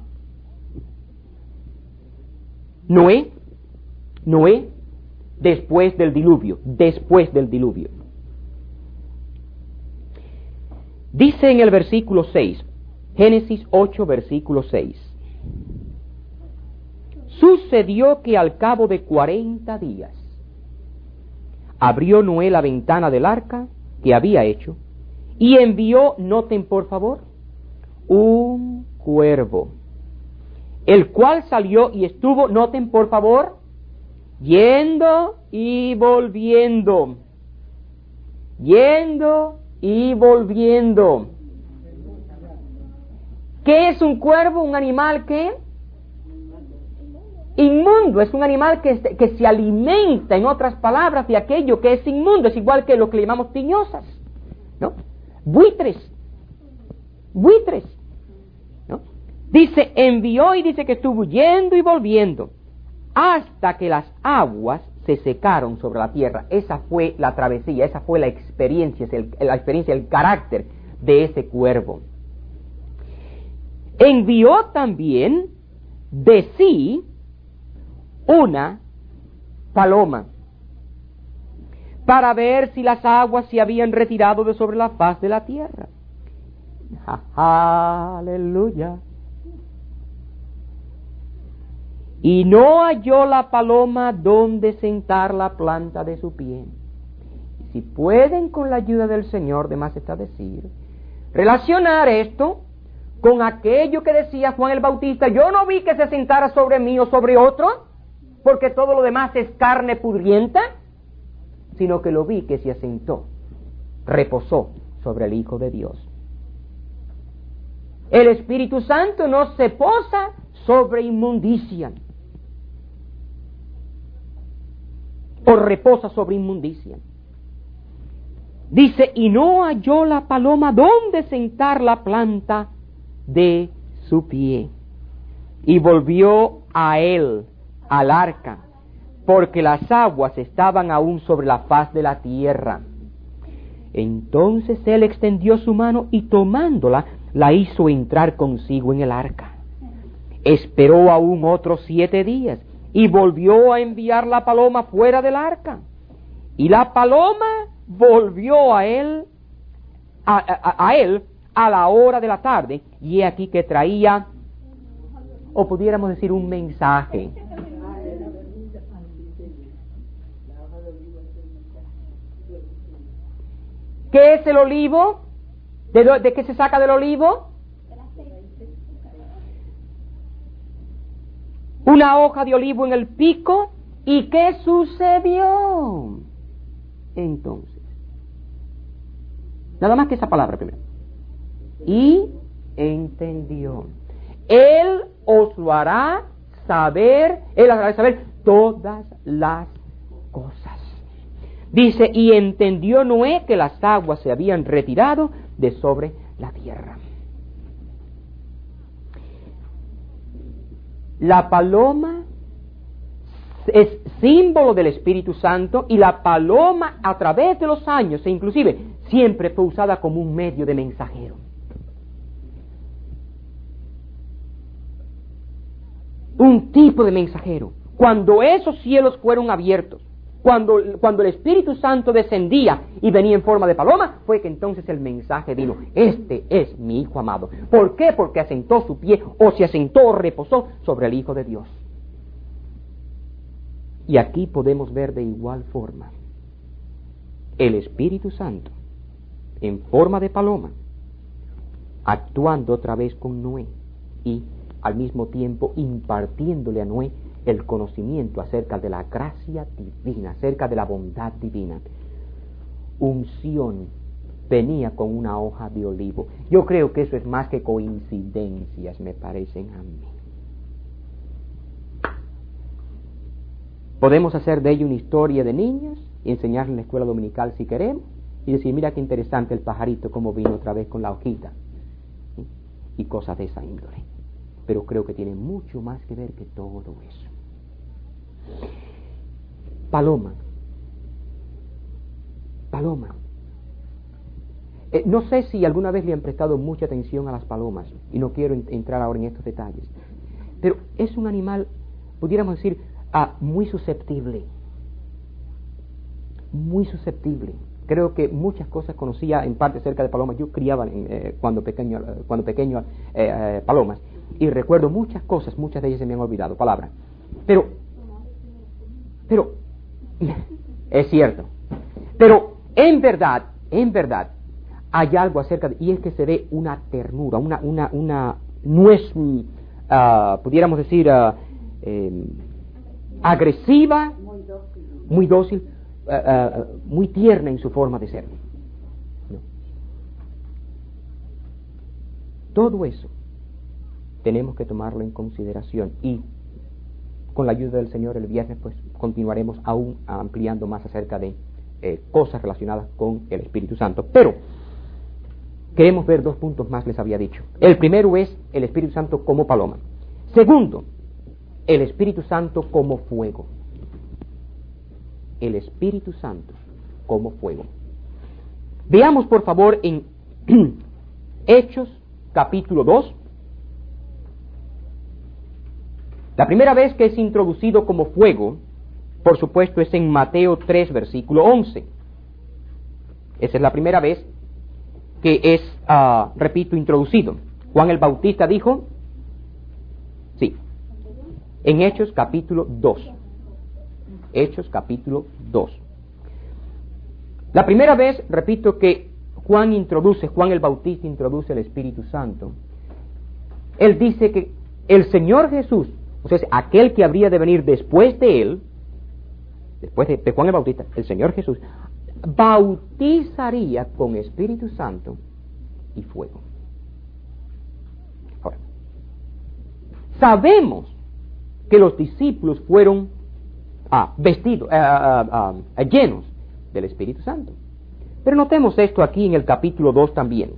Noé, Noé después del diluvio, después del diluvio. Dice en el versículo seis, Génesis ocho, versículo seis. Sucedió que al cabo de cuarenta días abrió Noé la ventana del arca que había hecho y envió, noten por favor, un cuervo, el cual salió y estuvo, noten por favor, yendo y volviendo, yendo y volviendo. ¿Qué es un cuervo? Un animal que inmundo, es un animal que, que se alimenta, en otras palabras, de aquello que es inmundo, es igual que lo que le llamamos tiñosas, ¿no? Buitres, buitres, ¿no? Dice, envió y dice que estuvo yendo y volviendo hasta que las aguas se secaron sobre la tierra. Esa fue la travesía, esa fue la experiencia, la experiencia, el carácter de ese cuervo. Envió también de sí una paloma para ver si las aguas se habían retirado de sobre la faz de la tierra. Aleluya. Y no halló la paloma donde sentar la planta de su pie. Si pueden, con la ayuda del Señor, de más está decir, relacionar esto con aquello que decía Juan el Bautista: yo no vi que se sentara sobre mí o sobre otro, porque todo lo demás es carne pudrienta, sino que lo vi que se asentó, reposó sobre el Hijo de Dios. El Espíritu Santo no se posa sobre inmundicia, o reposa sobre inmundicia. Dice: y no halló la paloma donde sentar la planta de su pie. Y volvió a él, al arca, porque las aguas estaban aún sobre la faz de la tierra. Entonces él extendió su mano y tomándola, la hizo entrar consigo en el arca. Esperó aún otros siete días y volvió a enviar la paloma fuera del arca. Y la paloma volvió a él, a, a, a él a la hora de la tarde, y he aquí que traía, o pudiéramos decir, un mensaje. ¿Qué es el olivo? ¿De, lo, ¿De qué se saca del olivo? Una hoja de olivo en el pico. ¿Y qué sucedió entonces? Nada más que esa palabra primero. Y entendió. Él os lo hará saber, Él os hará saber todas las cosas. Dice: y entendió Noé que las aguas se habían retirado de sobre la tierra. La paloma es símbolo del Espíritu Santo, y la paloma a través de los años, e inclusive siempre fue usada como un medio de mensajero. Un tipo de mensajero. Cuando esos cielos fueron abiertos, cuando, cuando el Espíritu Santo descendía y venía en forma de paloma, fue que entonces el mensaje vino: este es mi Hijo amado. ¿Por qué? Porque asentó su pie, o se asentó o reposó sobre el Hijo de Dios. Y aquí podemos ver de igual forma el Espíritu Santo en forma de paloma, actuando otra vez con Noé, y al mismo tiempo impartiéndole a Noé el conocimiento acerca de la gracia divina, acerca de la bondad divina. Unción venía con una hoja de olivo. Yo creo que eso es más que coincidencias, me parecen a mí. Podemos hacer de ello una historia de niños y enseñarle en la escuela dominical si queremos, y decir: mira qué interesante el pajarito, cómo vino otra vez con la hojita, ¿sí? Y cosas de esa índole. Pero creo que tiene mucho más que ver que todo eso. Paloma. Paloma. Eh, no sé si alguna vez le han prestado mucha atención a las palomas, y no quiero en- entrar ahora en estos detalles, pero es un animal, pudiéramos decir, ah, muy susceptible. Muy susceptible. Creo que muchas cosas conocía en parte acerca de palomas. Yo criaba eh, cuando pequeño, eh, cuando pequeño eh, eh, palomas, y recuerdo muchas cosas, muchas de ellas se me han olvidado, palabras. Pero, pero, es cierto. Pero, en verdad, en verdad, hay algo acerca de, y es que se ve una ternura, una, una, una, no es, uh, pudiéramos decir, uh, eh, agresiva, muy dócil, uh, uh, muy tierna en su forma de ser. ¿No? Todo eso tenemos que tomarlo en consideración, y con la ayuda del Señor el viernes pues continuaremos aún ampliando más acerca de eh, cosas relacionadas con el Espíritu Santo. Pero queremos ver dos puntos más, les había dicho. El primero es el Espíritu Santo como paloma. Segundo, el Espíritu Santo como fuego. El Espíritu Santo como fuego. Veamos por favor en Hechos capítulo dos. La primera vez que es introducido como fuego, por supuesto, es en Mateo tres, versículo once. Esa es la primera vez que es, uh, repito, introducido. Juan el Bautista dijo, sí, en Hechos capítulo dos. Hechos capítulo dos. La primera vez, repito, que Juan introduce, Juan el Bautista introduce el Espíritu Santo, él dice que el Señor Jesús, o sea, aquel que habría de venir después de él, después de, de Juan el Bautista, el Señor Jesús, bautizaría con Espíritu Santo y fuego. Ahora, sabemos que los discípulos fueron ah, vestidos, ah, ah, ah, llenos del Espíritu Santo. Pero notemos esto aquí en el capítulo dos también.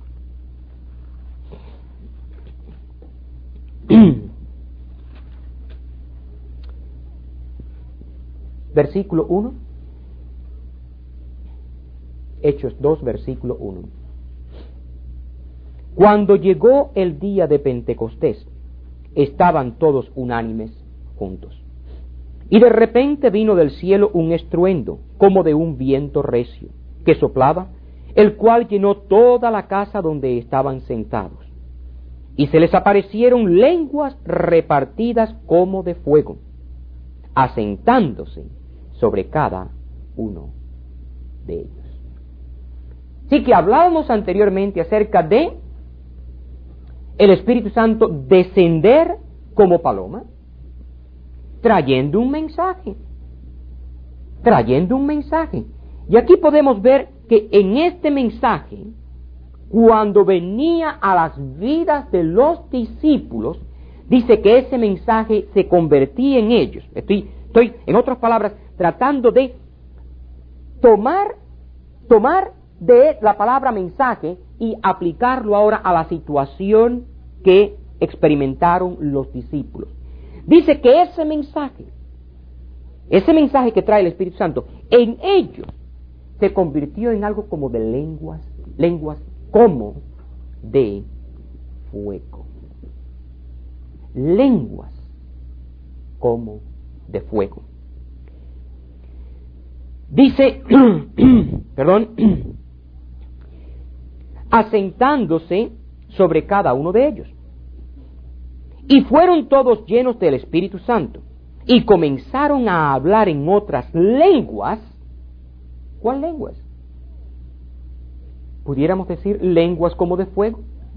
Versículo uno. Hechos dos, versículo uno. Cuando llegó el día de Pentecostés, estaban todos unánimes juntos. Y de repente vino del cielo un estruendo, como de un viento recio, que soplaba, el cual llenó toda la casa donde estaban sentados. Y se les aparecieron lenguas repartidas como de fuego, asentándose sobre cada uno de ellos. Sí que hablábamos anteriormente acerca de el Espíritu Santo descender como paloma, trayendo un mensaje, trayendo un mensaje. Y aquí podemos ver que en este mensaje, cuando venía a las vidas de los discípulos, dice que ese mensaje se convertía en ellos. Estoy, estoy en otras palabras, tratando de tomar, tomar de la palabra mensaje y aplicarlo ahora a la situación que experimentaron los discípulos. Dice que ese mensaje, ese mensaje que trae el Espíritu Santo, en ellos se convirtió en algo como de lenguas, lenguas como de fuego. Lenguas como de fuego. Dice, perdón, asentándose sobre cada uno de ellos. Y fueron todos llenos del Espíritu Santo, y comenzaron a hablar en otras lenguas. ¿Cuál lenguas? Pudiéramos decir lenguas como de fuego.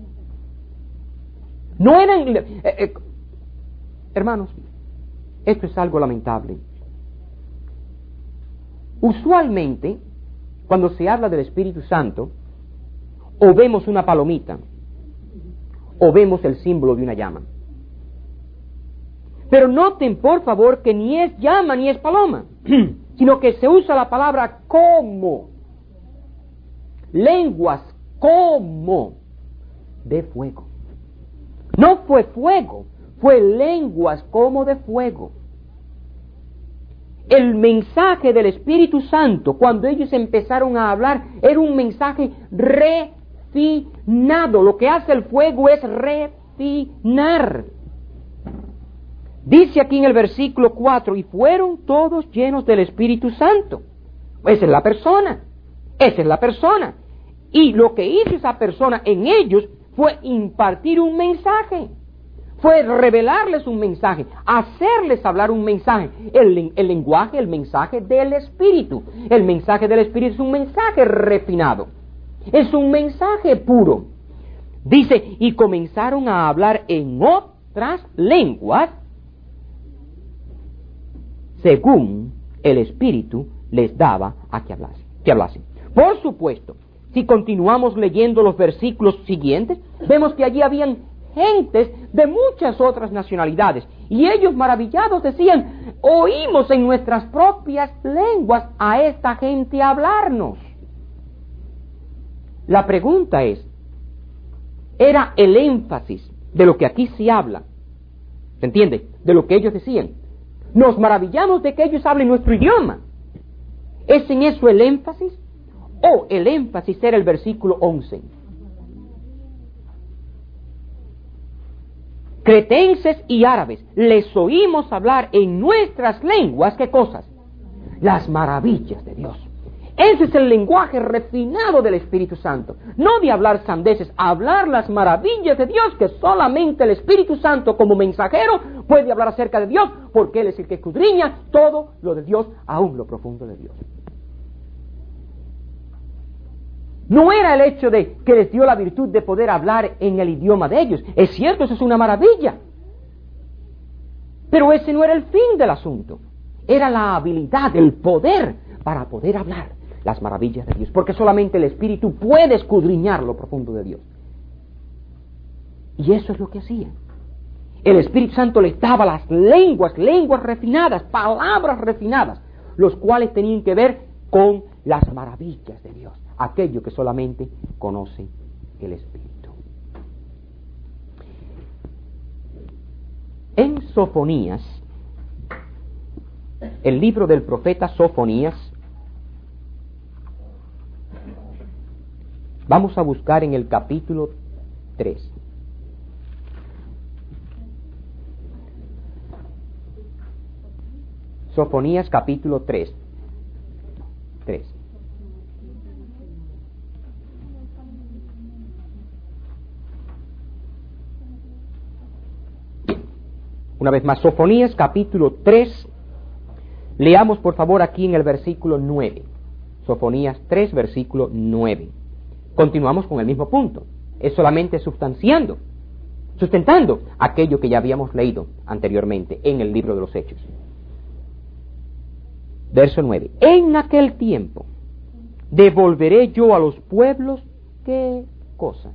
No eran... Eh, eh, hermanos, esto es algo lamentable. Usualmente, cuando se habla del Espíritu Santo, o vemos una palomita, o vemos el símbolo de una llama. Pero noten, por favor, que ni es llama ni es paloma, sino que se usa la palabra como. Lenguas como de fuego. No fue fuego, fue lenguas como de fuego. El mensaje del Espíritu Santo, cuando ellos empezaron a hablar, era un mensaje refinado. Lo que hace el fuego es refinar. Dice aquí en el versículo cuatro, y fueron todos llenos del Espíritu Santo. Esa es la persona, esa es la persona. Y lo que hizo esa persona en ellos fue impartir un mensaje, fue revelarles un mensaje, hacerles hablar un mensaje. El, el lenguaje, el mensaje del Espíritu. El mensaje del Espíritu es un mensaje refinado, es un mensaje puro. Dice, y comenzaron a hablar en otras lenguas, según el Espíritu les daba a que hablasen, que hablasen. Por supuesto, si continuamos leyendo los versículos siguientes, vemos que allí habían gentes de muchas otras nacionalidades, y ellos maravillados decían, oímos en nuestras propias lenguas a esta gente hablarnos. La pregunta es, ¿era el énfasis de lo que aquí se habla? ¿Se entiende? De lo que ellos decían. Nos maravillamos de que ellos hablen nuestro idioma. ¿Es en eso el énfasis? ¿O el énfasis era el versículo once? cretenses y árabes, les oímos hablar en nuestras lenguas, ¿qué cosas? Las maravillas de Dios. Ese es el lenguaje refinado del Espíritu Santo. No de hablar sandeces, hablar las maravillas de Dios, que solamente el Espíritu Santo como mensajero puede hablar acerca de Dios, porque Él es el que escudriña todo lo de Dios, aún lo profundo de Dios. No era el hecho de que les dio la virtud de poder hablar en el idioma de ellos. Es cierto, eso es una maravilla. Pero ese no era el fin del asunto. Era la habilidad, el poder para poder hablar las maravillas de Dios, porque solamente el Espíritu puede escudriñar lo profundo de Dios. Y eso es lo que hacía. El Espíritu Santo les daba las lenguas, lenguas refinadas, palabras refinadas, los cuales tenían que ver con las maravillas de Dios, aquello que solamente conoce el Espíritu. En Sofonías, el libro del profeta Sofonías, vamos a buscar en el capítulo tres. Sofonías capítulo tres. tres. Una vez más, Sofonías capítulo tres. Leamos por favor aquí en el versículo nueve. Sofonías tres, versículo nueve. Continuamos con el mismo punto. Es solamente sustanciando, sustentando aquello que ya habíamos leído anteriormente en el libro de los Hechos. Verso nueve. En aquel tiempo devolveré yo a los pueblos, ¿qué cosa?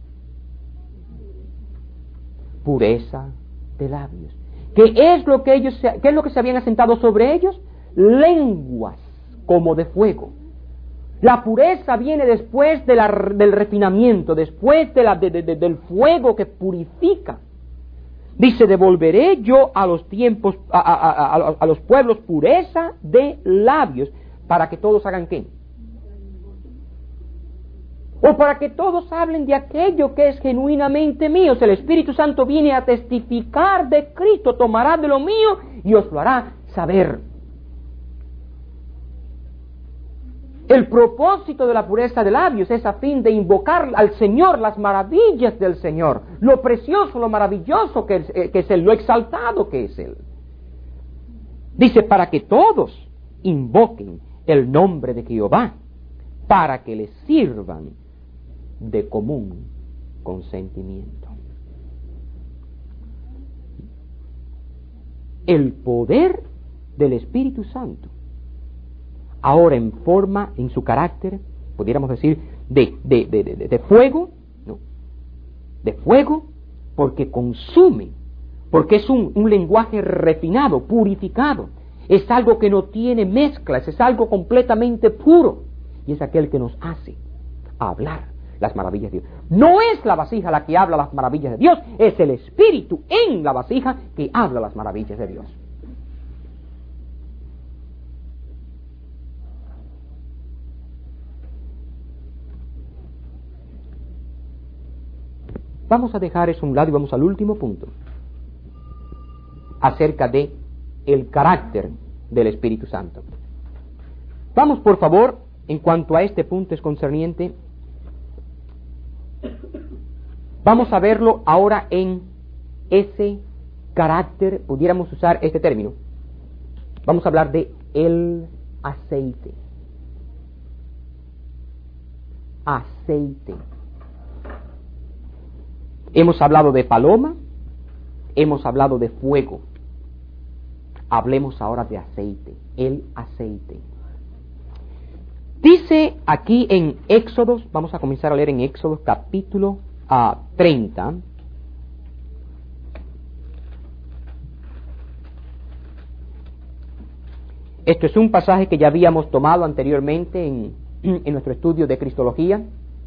Pureza de labios. ¿Qué es lo que ellos, qué es lo que se habían asentado sobre ellos? Lenguas como de fuego. La pureza viene después de la, del refinamiento, después de la, de, de, de, del fuego que purifica. Dice, devolveré yo a los tiempos, a, a, a, a, a los pueblos pureza de labios, para que todos hagan ¿qué? O para que todos hablen de aquello que es genuinamente mío. El Espíritu Santo viene a testificar de Cristo, tomará de lo mío y os lo hará saber. El propósito de la pureza de labios es a fin de invocar al Señor, las maravillas del Señor, lo precioso, lo maravilloso que es, que es Él, lo exaltado que es Él. Dice, para que todos invoquen el nombre de Jehová, para que les sirvan de común consentimiento. El poder del Espíritu Santo, ahora en forma, en su carácter, pudiéramos decir, de, de, de, de, de fuego, ¿no? De fuego, porque consume, porque es un, un lenguaje refinado, purificado, es algo que no tiene mezclas, es algo completamente puro, y es aquel que nos hace hablar las maravillas de Dios. No es la vasija la que habla las maravillas de Dios, es el Espíritu en la vasija que habla las maravillas de Dios. Vamos a dejar eso a un lado y vamos al último punto, acerca de el carácter del Espíritu Santo. Vamos, por favor, en cuanto a este punto es concerniente, vamos a verlo ahora en ese carácter, pudiéramos usar este término. Vamos a hablar de el aceite. Aceite. Hemos hablado de paloma, hemos hablado de fuego. Hablemos ahora de aceite, el aceite. Dice aquí en Éxodos, vamos a comenzar a leer en Éxodos capítulo uh, treinta. Esto es un pasaje que ya habíamos tomado anteriormente en, en nuestro estudio de Cristología.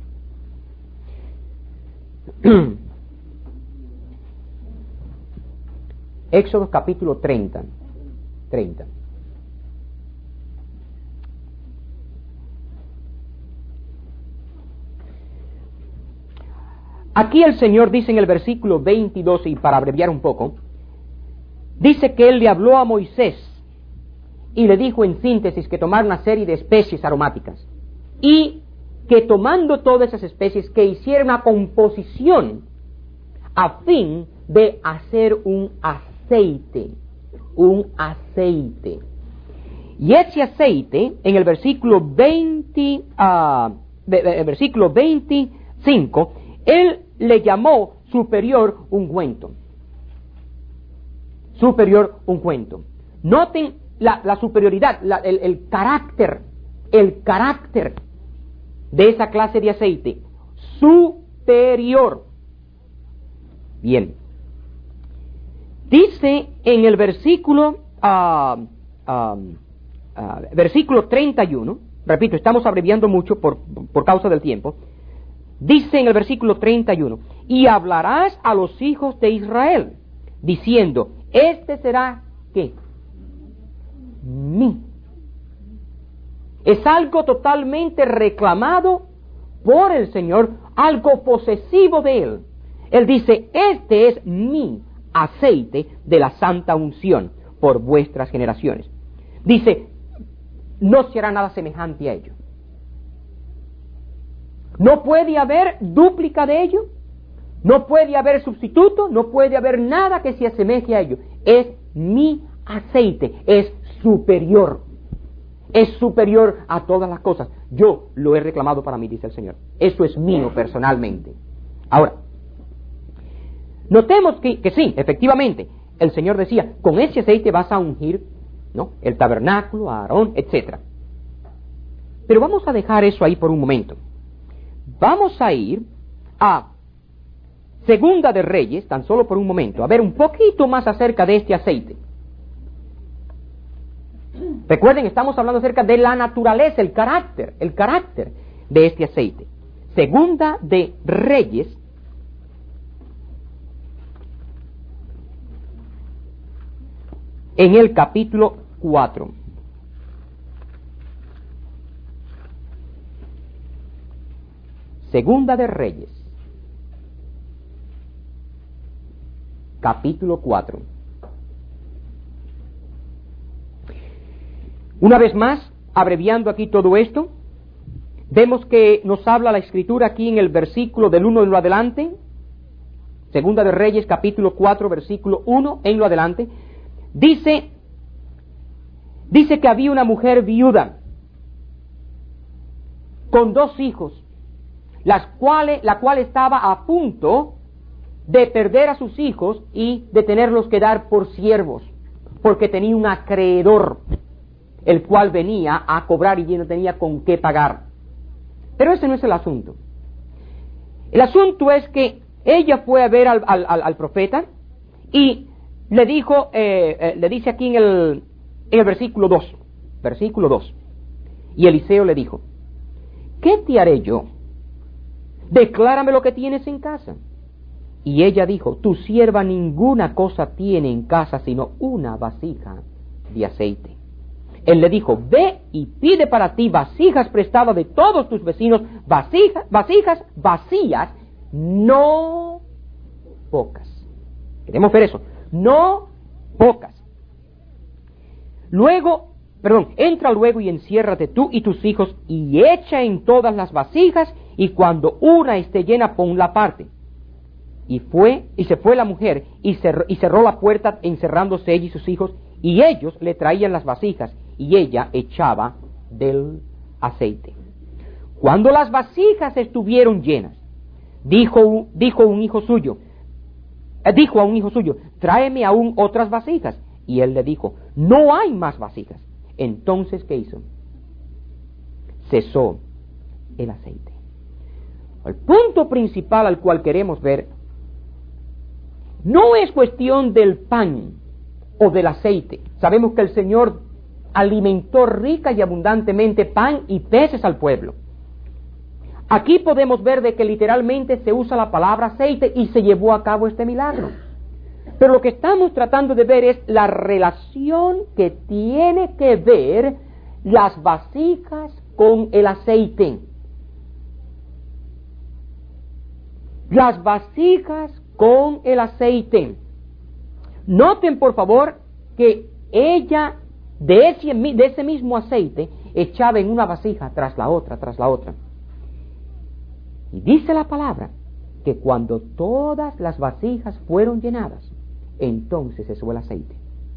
Éxodo capítulo treinta. treinta. aquí el Señor dice en el versículo veintidós, y para abreviar un poco, dice que Él le habló a Moisés y le dijo en síntesis que tomara una serie de especies aromáticas y que tomando todas esas especies que hiciera una composición a fin de hacer un aceite, un aceite. Y ese aceite, en el versículo veinte, uh, el versículo veinticinco, Él le llamó superior ungüento. Superior ungüento. Noten la, la superioridad, la, el, el carácter, el carácter de esa clase de aceite. Superior. Bien. Dice en el versículo, uh, uh, uh, versículo treinta y uno, repito, estamos abreviando mucho por, por causa del tiempo. Dice en el versículo treinta y uno, y hablarás a los hijos de Israel, diciendo, este será, ¿qué? Mí. Es algo totalmente reclamado por el Señor, algo posesivo de Él. Él dice, este es mi aceite de la santa unción por vuestras generaciones. Dice, no se hará nada semejante a ello. No puede haber dúplica de ello, no puede haber sustituto, no puede haber nada que se asemeje a ello. Es mi aceite, es superior, es superior a todas las cosas. Yo lo he reclamado para mí, dice el Señor. Eso es mío personalmente. Ahora, notemos que, que sí, efectivamente, el Señor decía, con ese aceite vas a ungir, ¿no?, el tabernáculo, a Aarón, etcétera. Pero vamos a dejar eso ahí por un momento. Vamos a ir a Segunda de Reyes, tan solo por un momento, a ver un poquito más acerca de este aceite. Recuerden, estamos hablando acerca de la naturaleza, el carácter, el carácter de este aceite. Segunda de Reyes, en el capítulo cuatro. Segunda de Reyes, capítulo cuatro. Una vez más, abreviando aquí todo esto, vemos que nos habla la Escritura aquí en el versículo del uno en lo adelante. Segunda de Reyes, capítulo cuatro, versículo uno en lo adelante. Dice, dice que había una mujer viuda con dos hijos, las cuales, la cual estaba a punto de perder a sus hijos y de tenerlos que dar por siervos, porque tenía un acreedor, el cual venía a cobrar y no tenía con qué pagar. Pero ese no es el asunto. El asunto es que ella fue a ver al, al, al profeta y le dijo, eh, eh, le dice aquí en el, en el versículo dos, versículo dos, y Eliseo le dijo, ¿qué te haré yo? Declárame lo que tienes en casa. Y ella dijo, tu sierva ninguna cosa tiene en casa sino una vasija de aceite. Él le dijo, ve y pide para ti vasijas prestadas de todos tus vecinos, vasijas, vasijas vacías, no pocas. Queremos ver eso, no pocas. Luego, perdón, entra luego y enciérrate tú y tus hijos y echa en todas las vasijas, y cuando una esté llena, ponla aparte. Y fue, y se fue la mujer, y cerró, y cerró la puerta, encerrándose ella y sus hijos, y ellos le traían las vasijas, y ella echaba del aceite. Cuando las vasijas estuvieron llenas, dijo, dijo un hijo suyo, eh, dijo a un hijo suyo, tráeme aún otras vasijas. Y él le dijo, no hay más vasijas. Entonces, ¿qué hizo? Cesó el aceite. El punto principal al cual queremos ver no es cuestión del pan o del aceite. Sabemos que el Señor alimentó rica y abundantemente pan y peces al pueblo. Aquí podemos ver de que literalmente se usa la palabra aceite y se llevó a cabo este milagro. Pero lo que estamos tratando de ver es la relación que tiene que ver las vasijas con el aceite. las vasijas con el aceite. Noten por favor que ella de ese, de ese mismo aceite echaba en una vasija tras la otra, tras la otra. Y dice la palabra que cuando todas las vasijas fueron llenadas, entonces cesó el aceite.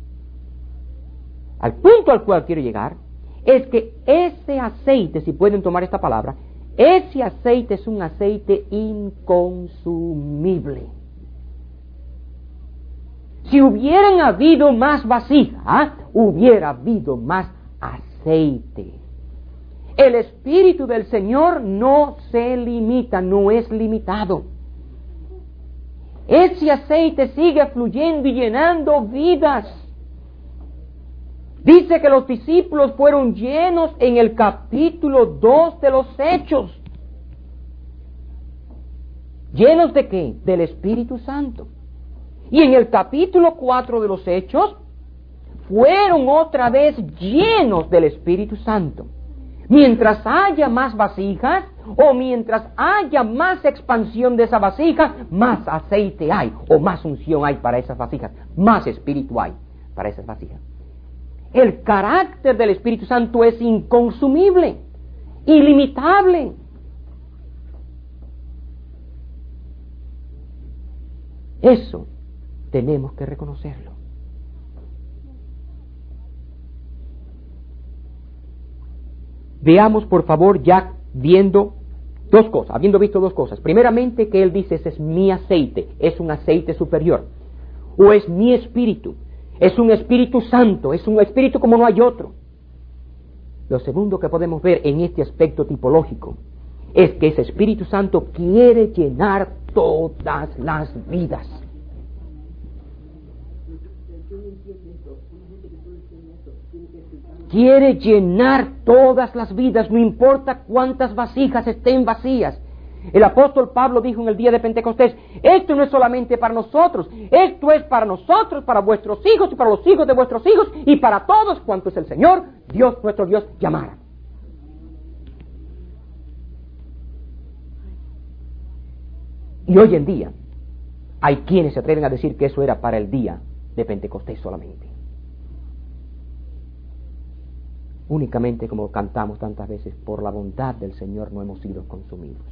Al punto al cual quiero llegar es que ese aceite, si pueden tomar esta palabra, ese aceite es un aceite inconsumible. Si hubieran habido más vasijas, hubiera habido más aceite. El Espíritu del Señor no se limita, no es limitado. Ese aceite sigue fluyendo y llenando vidas. Dice que los discípulos fueron llenos en el capítulo dos de los Hechos. ¿Llenos de qué? Del Espíritu Santo. Y en el capítulo cuatro de los Hechos, fueron otra vez llenos del Espíritu Santo. Mientras haya más vasijas, o mientras haya más expansión de esa vasija, más aceite hay, o más unción hay para esas vasijas, más espíritu hay para esas vasijas. El carácter del Espíritu Santo es inconsumible, ilimitable. Eso tenemos que reconocerlo. Veamos por favor ya viendo dos cosas, habiendo visto dos cosas. Primeramente que él dice, ese es mi aceite, es un aceite superior, o es mi espíritu, es un Espíritu Santo, es un espíritu como no hay otro. Lo segundo que podemos ver en este aspecto tipológico es que ese Espíritu Santo quiere llenar todas las vidas. Quiere llenar todas las vidas, no importa cuántas vasijas estén vacías. El apóstol Pablo dijo en el día de Pentecostés, esto no es solamente para nosotros, esto es para nosotros, para vuestros hijos y para los hijos de vuestros hijos y para todos cuantos el Señor, Dios nuestro Dios, llamara. Y hoy en día hay quienes se atreven a decir que eso era para el día de Pentecostés solamente. Únicamente, como cantamos tantas veces, por la bondad del Señor no hemos sido consumidos.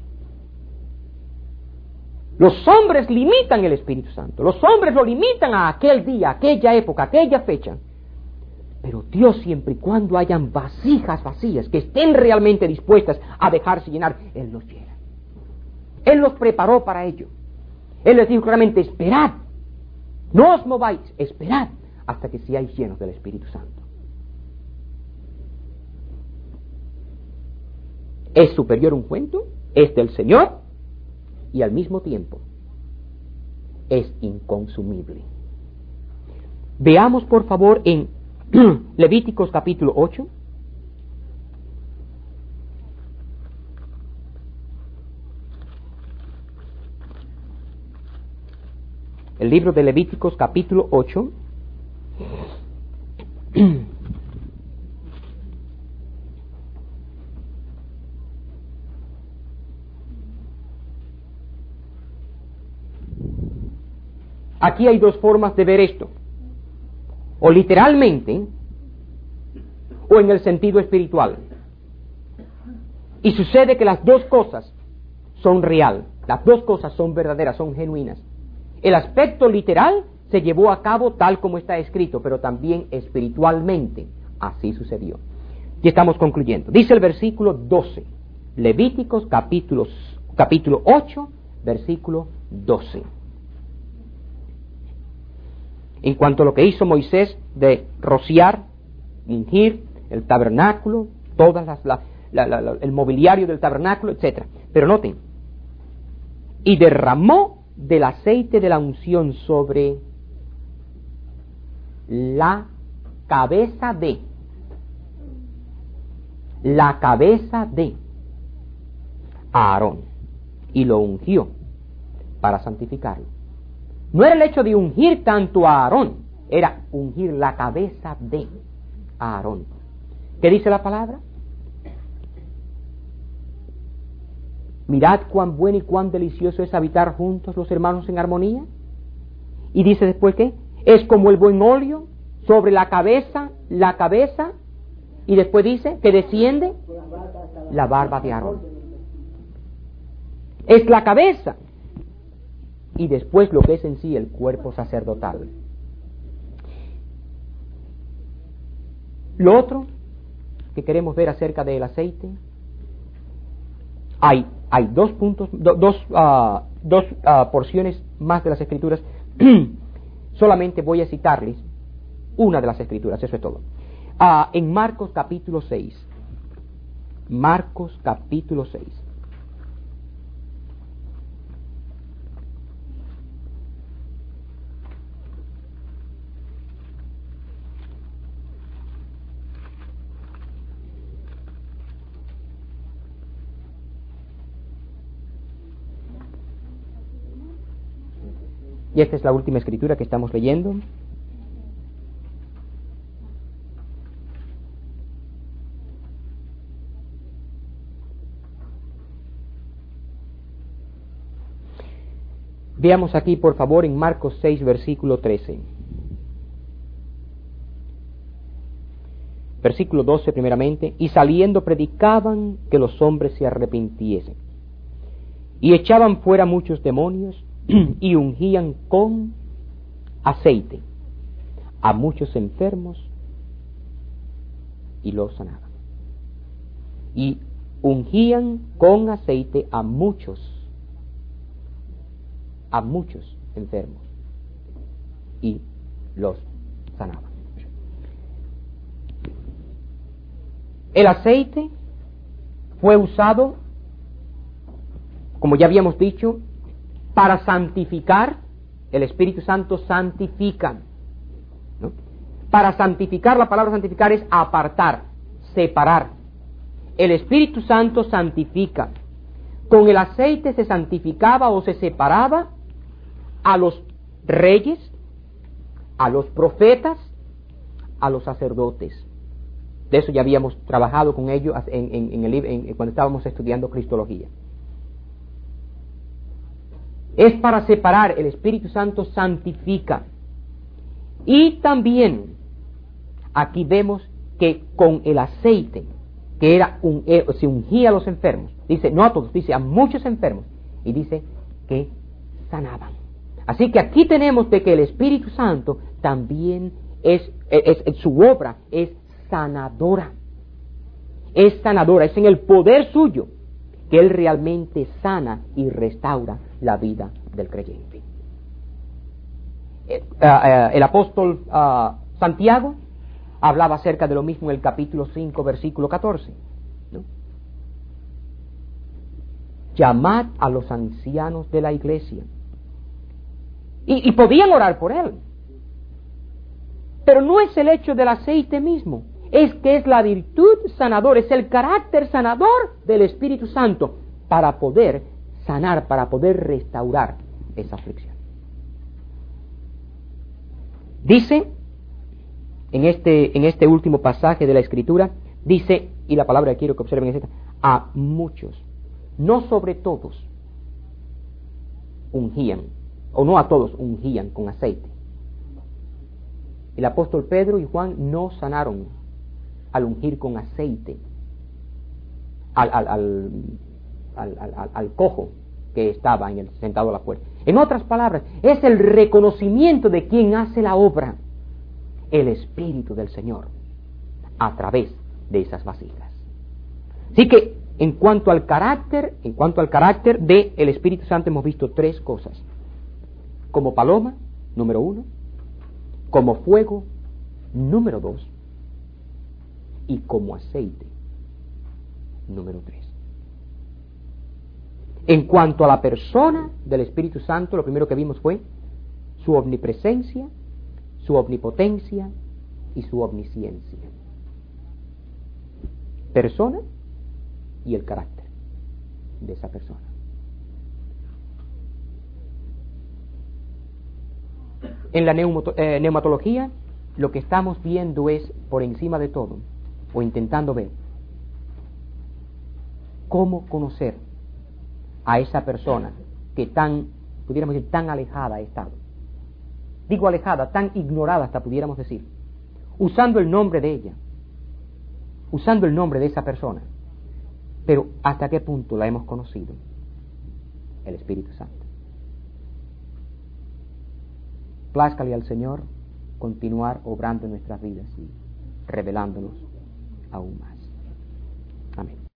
Los hombres limitan el Espíritu Santo, los hombres lo limitan a aquel día, aquella época, aquella fecha. Pero Dios, siempre y cuando hayan vasijas vacías que estén realmente dispuestas a dejarse llenar, Él los llena. Él los preparó para ello. Él les dijo claramente, esperad, no os mováis, esperad hasta que seáis llenos del Espíritu Santo. Es superior un cuento, es del Señor y al mismo tiempo es inconsumible. Veamos por favor en Levíticos capítulo ocho. El libro de Levíticos capítulo ocho. Aquí hay dos formas de ver esto, o literalmente, o en el sentido espiritual. Y sucede que las dos cosas son real, las dos cosas son verdaderas, son genuinas. El aspecto literal se llevó a cabo tal como está escrito, pero también espiritualmente así sucedió. Y estamos concluyendo. Dice el versículo doce, Levíticos capítulo, capítulo ocho, versículo doce. En cuanto a lo que hizo Moisés de rociar, ungir el tabernáculo, todas las, la, la, la, el mobiliario del tabernáculo, etcétera. Pero noten, y derramó del aceite de la unción sobre la cabeza de, la cabeza de Aarón, y lo ungió para santificarlo. No era el hecho de ungir tanto a Aarón, era ungir la cabeza de Aarón. ¿Qué dice la palabra? Mirad cuán bueno y cuán delicioso es habitar juntos los hermanos en armonía. Y dice después que es como el buen óleo sobre la cabeza, la cabeza, y después dice que desciende la barba de Aarón. Es la cabeza, y después lo que es en sí el cuerpo sacerdotal. Lo otro que queremos ver acerca del aceite, hay, hay dos puntos, do, dos, uh, dos uh, porciones más de las Escrituras. Solamente voy a citarles una de las Escrituras, eso es todo. Uh, en Marcos capítulo seis, Marcos capítulo seis. Y esta es la última escritura que estamos leyendo. Veamos aquí, por favor, en Marcos seis, versículo trece. Versículo doce, primeramente. Y saliendo predicaban que los hombres se arrepintiesen. Y echaban fuera muchos demonios y ungían con aceite a muchos enfermos y los sanaban. Y ungían con aceite a muchos, a muchos enfermos y los sanaban. El aceite fue usado, como ya habíamos dicho, para santificar. El Espíritu Santo santifica, ¿no? Para santificar, la palabra santificar es apartar, separar. El Espíritu Santo santifica. Con el aceite se santificaba o se separaba a los reyes, a los profetas, a los sacerdotes. De eso ya habíamos trabajado con ellos en, en, en el, en, cuando estábamos estudiando Cristología. Es para separar, el Espíritu Santo santifica. Y también aquí vemos que con el aceite, que era un, eh, se ungía a los enfermos, dice, no a todos, dice a muchos enfermos, y dice que sanaban. Así que aquí tenemos de que el Espíritu Santo también es, es, es su obra es sanadora. Es sanadora, es en el poder suyo que Él realmente sana y restaura la vida del creyente. Eh, uh, uh, el apóstol uh, Santiago hablaba acerca de lo mismo en el capítulo cinco, versículo catorce, ¿no? Llamad a los ancianos de la iglesia. Y, y podían orar por él. Pero no es el hecho del aceite mismo, es que es la virtud sanadora, es el carácter sanador del Espíritu Santo para poder sanar, para poder restaurar esa aflicción. Dice en este, en este último pasaje de la Escritura, dice, y la palabra que quiero que observen es esta, a muchos, no sobre todos, ungían, o no a todos ungían con aceite. El apóstol Pedro y Juan no sanaron al ungir con aceite al, al, al, al, al, al cojo que estaba en el, sentado a la puerta. En otras palabras, es el reconocimiento de quien hace la obra, el Espíritu del Señor, a través de esas vasijas. Así que, en cuanto al carácter, en cuanto al carácter de el Espíritu Santo, hemos visto tres cosas: como paloma, número uno; como fuego, número dos; y como aceite, número tres. En cuanto a la persona del Espíritu Santo, lo primero que vimos fue su omnipresencia, su omnipotencia y su omnisciencia. Persona y el carácter de esa persona. En la neumato, eh, neumatología, lo que estamos viendo es, por encima de todo, o intentando ver, cómo conocer a esa persona que tan, pudiéramos decir, tan alejada ha estado. Digo alejada, tan ignorada hasta pudiéramos decir. Usando el nombre de ella, usando el nombre de esa persona. Pero ¿hasta qué punto la hemos conocido? El Espíritu Santo. Plázcale al Señor continuar obrando en nuestras vidas y revelándonos aún más. Amén.